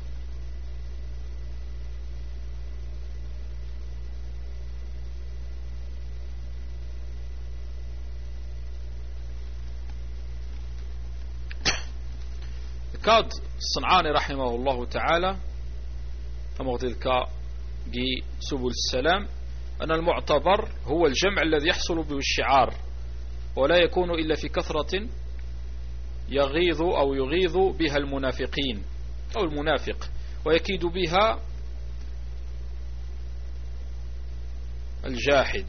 Speaker 1: كاد الصنعاني رحمه الله تعالى فمغذذك بسبل السلام أن المعتبر هو الجمع الذي يحصل به الشعار، ولا يكون إلا في كثرة يغيظ بها المنافقين أو المنافق ويكيد بها الجاحد.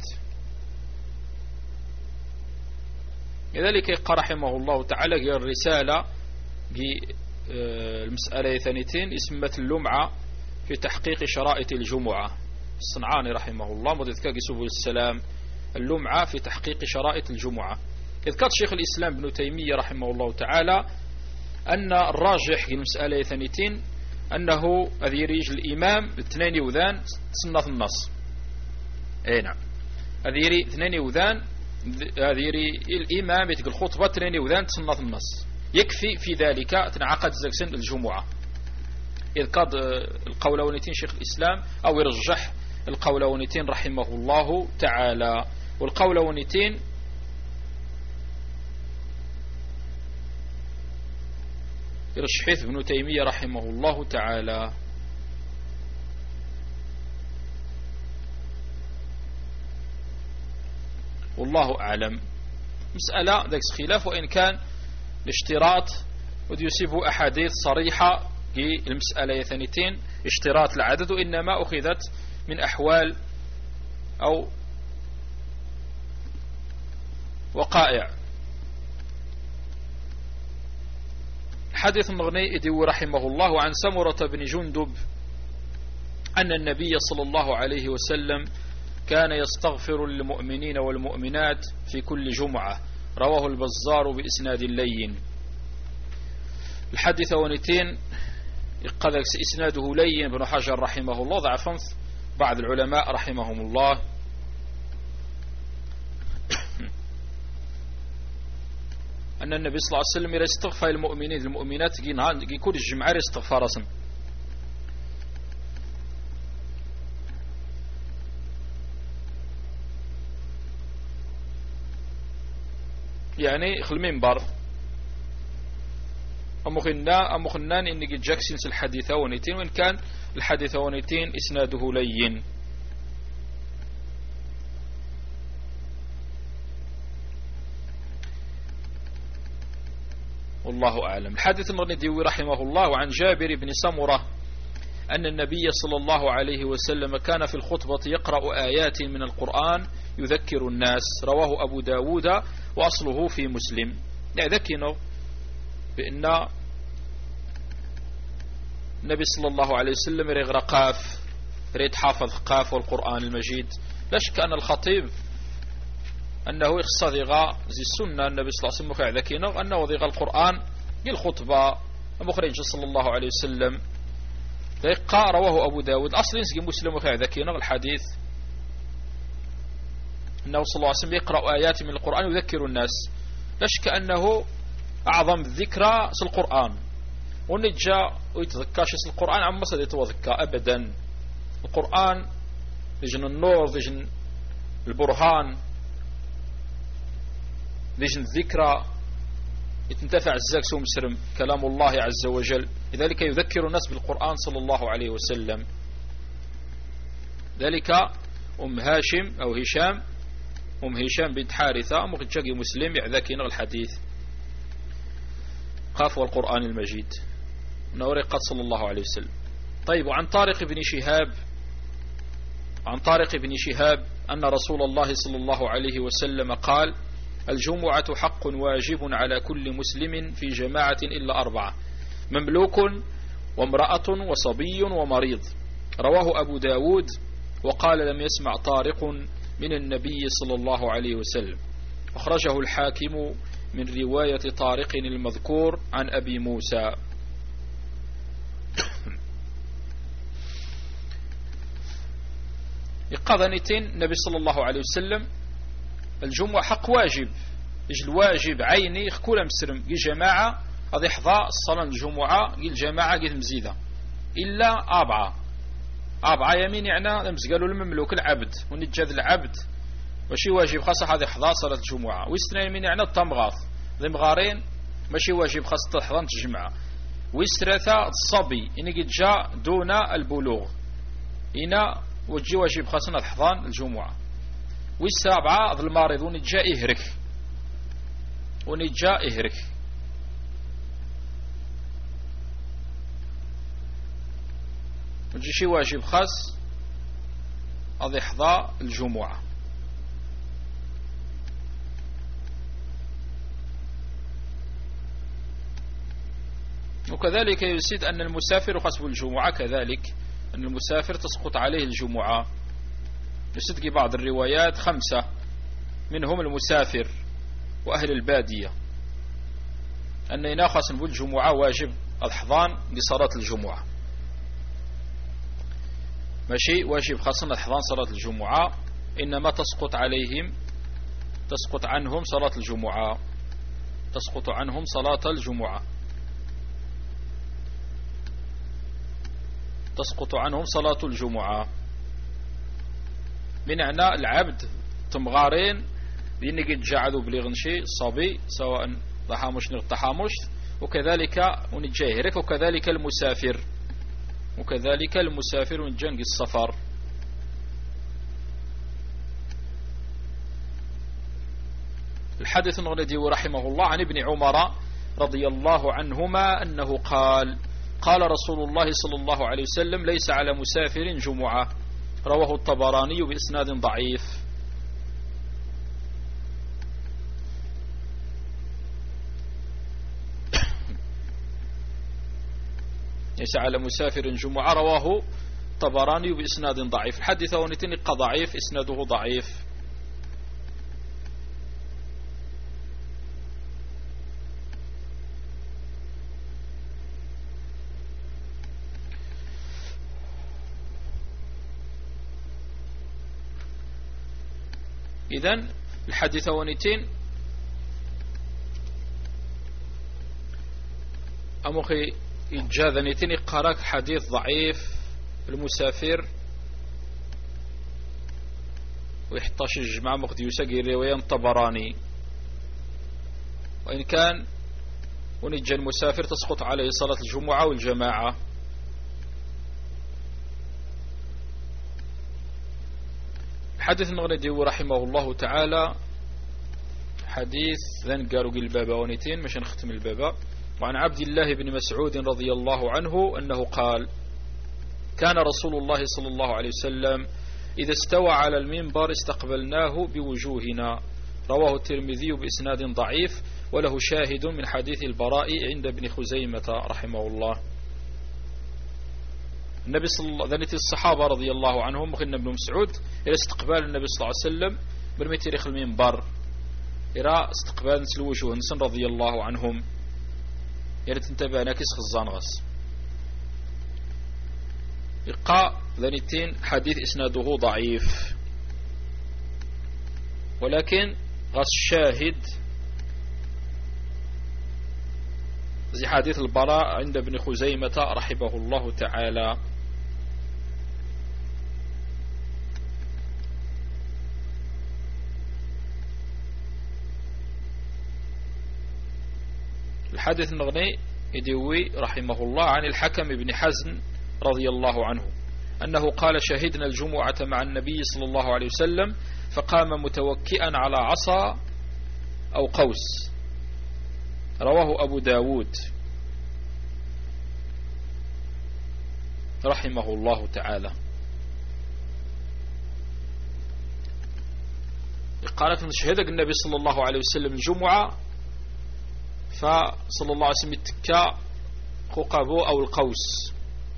Speaker 1: لذلك يقرأ رحمه الله تعالى الرسالة المسألة ثانيتين اسمت اللمعة في تحقيق شرائط الجمعة. الصنعاني رحمه الله مذكر سبل السلام اللمعة في تحقيق شرائط الجمعة. إذ كان شيخ الإسلام ابن تيمية رحمه الله تعالى أن الراجح في المسألة ثانيتين أنه أذيريج الإمام اثنين يوذان تصنف النص. أي نعم أذيري اثنين يوذان أذيري الإمام يتقل الخطبة اثنين يوذان تصنف النص، يكفي في ذلك تنعقد زكسن الجمعة. إذ قد القولونيتين شيخ الإسلام أو يرجح القولونيتين رحمه الله تعالى. والقولونيتين يرشحيث ابن تيمية رحمه الله تعالى. والله أعلم. مسألة ذاك خلاف، وإن كان الاشتراط ودي يسيب أحاديث صريحة في المسألة ثانيتين اشتراط العدد، وإنما أخذت من أحوال أو وقائع. حديث مغني إدو رحمه الله عن سمرة بن جندب أن النبي صلى الله عليه وسلم كان يستغفر للمؤمنين والمؤمنات في كل جمعة، رواه البزار بإسناد لين. الحديث ونتين قد إسناده لين بن حجر رحمه الله ضعفا بعض العلماء رحمهم الله. أن النبي صلى الله عليه وسلم يستغفر المؤمنين المؤمنات يكون الجمعة يستغفر رسم. يعني خل المنبر أمخنان إنك جاكسين الحديثة ونيتين، وإن كان الحديثة ونيتين إسناده لين. والله أعلم. الحديث الندوي رحمه الله عن جابر بن سمرة أن النبي صلى الله عليه وسلم كان في الخطبة يقرأ آيات من القرآن يذكر الناس، رواه أبو داود وأصله في مسلم. ذكرنا بأن النبي صلى الله عليه وسلم يغرى قاف، يريد حافظ قاف والقرآن المجيد. لا شك أن الخطيب أنه يخص ذغى زي السنة النبي صلى الله عليه وسلم مخيع ذكينا أنه ذغى القرآن الخطبة مخرج صلى الله عليه وسلم. رواه أبو داود أصلا سجي مسلم مخيع ذكينا الحديث أنه صلى الله عليه وسلم يقرأ آيات من القرآن يذكر الناس. لا شك أنه أعظم الذكرى في القرآن، ونجا ويتذكاش القرآن عما صد يتوذكى أبدا. القرآن لجن النور، لجن البرهان، لجن الذكرى، يتنتفع الزاكس ومسرم كلام الله عز وجل. لذلك يذكر الناس بالقرآن صلى الله عليه وسلم. ذلك هاشم أو هشام هشام بنت حارثة مخرجي مسلم يعذاكين الحديث قاف والقرآن المجيد نورقة صلى الله عليه وسلم. طيب، وعن طارق بن شهاب أن رسول الله صلى الله عليه وسلم قال: الجمعة حق واجب على كل مسلم في جماعة إلا 4: مملوك وامرأة وصبي ومريض. رواه أبو داود وقال لم يسمع طارق من النبي صلى الله عليه وسلم. أخرجه الحاكم من رواية طارق المذكور عن أبي موسى. يقضنتين النبي صلى الله عليه وسلم الجمعة حق واجب، الواجب عيني كل مسلم جماعة هذا يحظى الصلاة الجمعة الجماعة قد مزيدة إلا 4 يمين يعني قالوا المملوك العبد ونجاذ العبد ماشي واجب خاصة هذا يحظى صلاة الجمعة، ويستنى يمين يعني الطمغاث ذي مغارين ماشي واجب خاصة تحضن الجمعة، ويسترثى الصبي إن قد جاء دون البلوغ هنا وجي واجب خاصة تحضن الجمعة، والسابعة ذي المريض ونجا إهرك وجي شي واجب خاص هذا يحظى الجمعة. وكذلك يسيد أن المسافر خاص بالجمعة، كذلك أن المسافر تسقط عليه الجمعة. يسيد بعض الروايات 5 منهم المسافر وأهل البادية أن يناخص بالجمعة واجب الحضان لصلاة الجمعة، ماشي واجب خاصة الحضان صلاة الجمعة، إنما تسقط عنهم صلاة الجمعة، تسقط عنهم صلاة الجمعة، تسقط عنهم صلاة الجمعة. من هنا العبد تمغارين لأن قد جعلوا بلغنشي صبي سواء ضحامش نغتحامش، وكذلك ونجاهرك، وكذلك المسافر ونجنق السفر. الحديث الذي رحمه الله عن ابن عمر رضي الله عنهما أنه قال: قال رسول الله صلى الله عليه وسلم: ليس على مسافر جمعة. رواه الطبراني بإسناد ضعيف. ليس على مسافر جمعة، رواه الطبراني بإسناد ضعيف. الحديث ونتنق ضعيف، إسناده ضعيف. إذن الحديث ونتين أمخي إجاذني تني قراك حديث ضعيف المسافر ويحتاج الجماعة مخدي يساقي رواية طبراني، وإن كان ونجى المسافر تسقط عليه صلاة الجمعة والجماعة. حديث المغندي رحمه الله تعالى حديث ذن قالوا البابا ونتين مش نختم البابا. وعن عبد الله بن مسعود رضي الله عنه أنه قال: كان رسول الله صلى الله عليه وسلم إذا استوى على المنبر استقبلناه بوجوهنا. رواه الترمذي بإسناد ضعيف، وله شاهد من حديث البراء عند ابن خزيمة رحمه الله. النبي صلى الله عليه وسلم الصحابة رضي الله عنهم وخلنا ابن مسعود إلى استقبال النبي صلى الله عليه وسلم برميتريخ المنبر إلى استقبال نسل وجوه نسن رضي الله عنهم. يعني تنتبه ناكس خزان غس إقاء ذنتين حديث إسناده ضعيف، ولكن غس شاهد زي حديث البراء عند ابن خزيمة رحمه الله تعالى. الحديث المغني يدوي رحمه الله عن الحكم بن حزن رضي الله عنه أنه قال: شهدنا الجمعة مع النبي صلى الله عليه وسلم فقام متوكئا على عصا أو قوس. رواه أبو داود رحمه الله تعالى. قالت من شهدك النبي صلى الله عليه وسلم الجمعة، فصلى الله عليه وسلم التكاء خقبو أو القوس،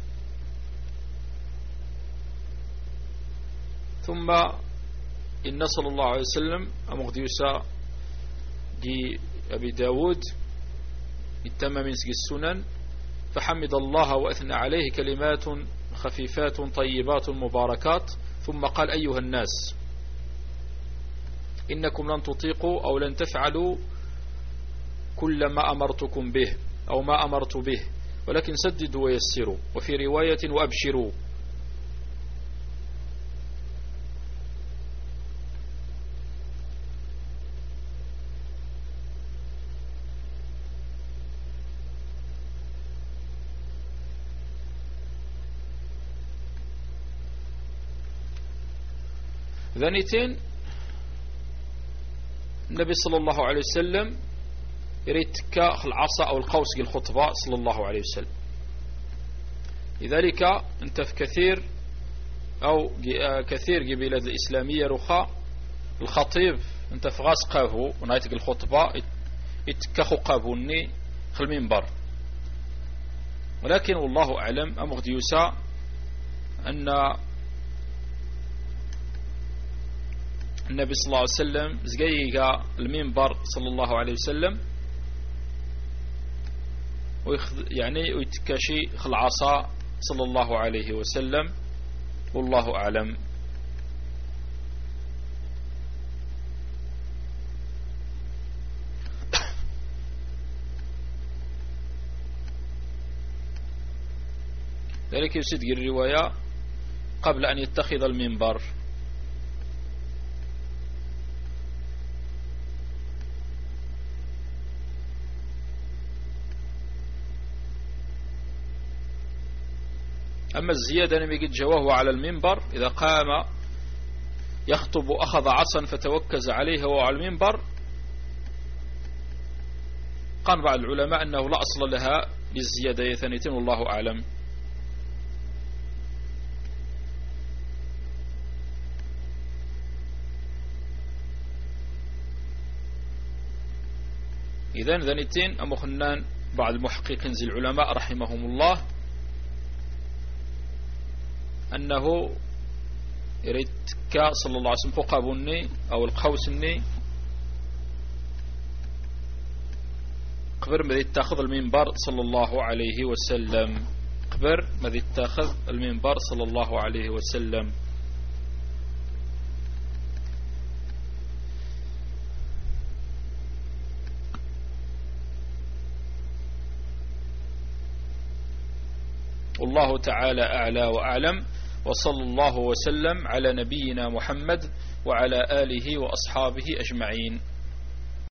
Speaker 1: ثم إن صلى الله عليه وسلم أمغديوسا دي أبي داود يتم من سجي السنن فحمد الله وأثنى عليه كلمات خفيفات طيبات مباركات، ثم قال: أيها الناس إنكم لن تطيقوا أو لن تفعلوا كل ما أمرتكم به أو ما أمرت به، ولكن سددوا ويسروا، وفي رواية وأبشروا. ذنيتين النبي صلى الله عليه وسلم يريد تكا العصا أو القوس الخطبة صلى الله عليه وسلم. لذلك انت في كثير أو كثير قبيلة الإسلامية رخاء الخطيب انت في غاس قابو ونايتك الخطبة يتكخو قابوني خل المنبر، ولكن والله أعلم أمغديوسا أن النبي صلى الله عليه وسلم زقيقا المنبر صلى الله عليه وسلم يعني ويتكاشي خلعصا صلى الله عليه وسلم، والله أعلم. ذلك يصدق الرواية قبل أن يتخذ المنبر. أما الزيادة لم يجد جواه على المنبر إذا قام يخطب أخذ عصا فتوكز عليه وهو على المنبر. قال بعض العلماء أنه لا أصل لها للزيادة ثانيتين، والله أعلم. إذن ذنيتين أمخنان بعض المحققين زي العلماء رحمهم الله أنه يريد كا صلى الله عليه وسلم فقابني أو القوسني قبر ما يتخذ المنبر صلى الله عليه وسلم، قبر ما يتخذ المنبر صلى الله عليه وسلم. والله تعالى أعلى وأعلم، وصلى الله وسلم على نبينا محمد وعلى آله وأصحابه أجمعين.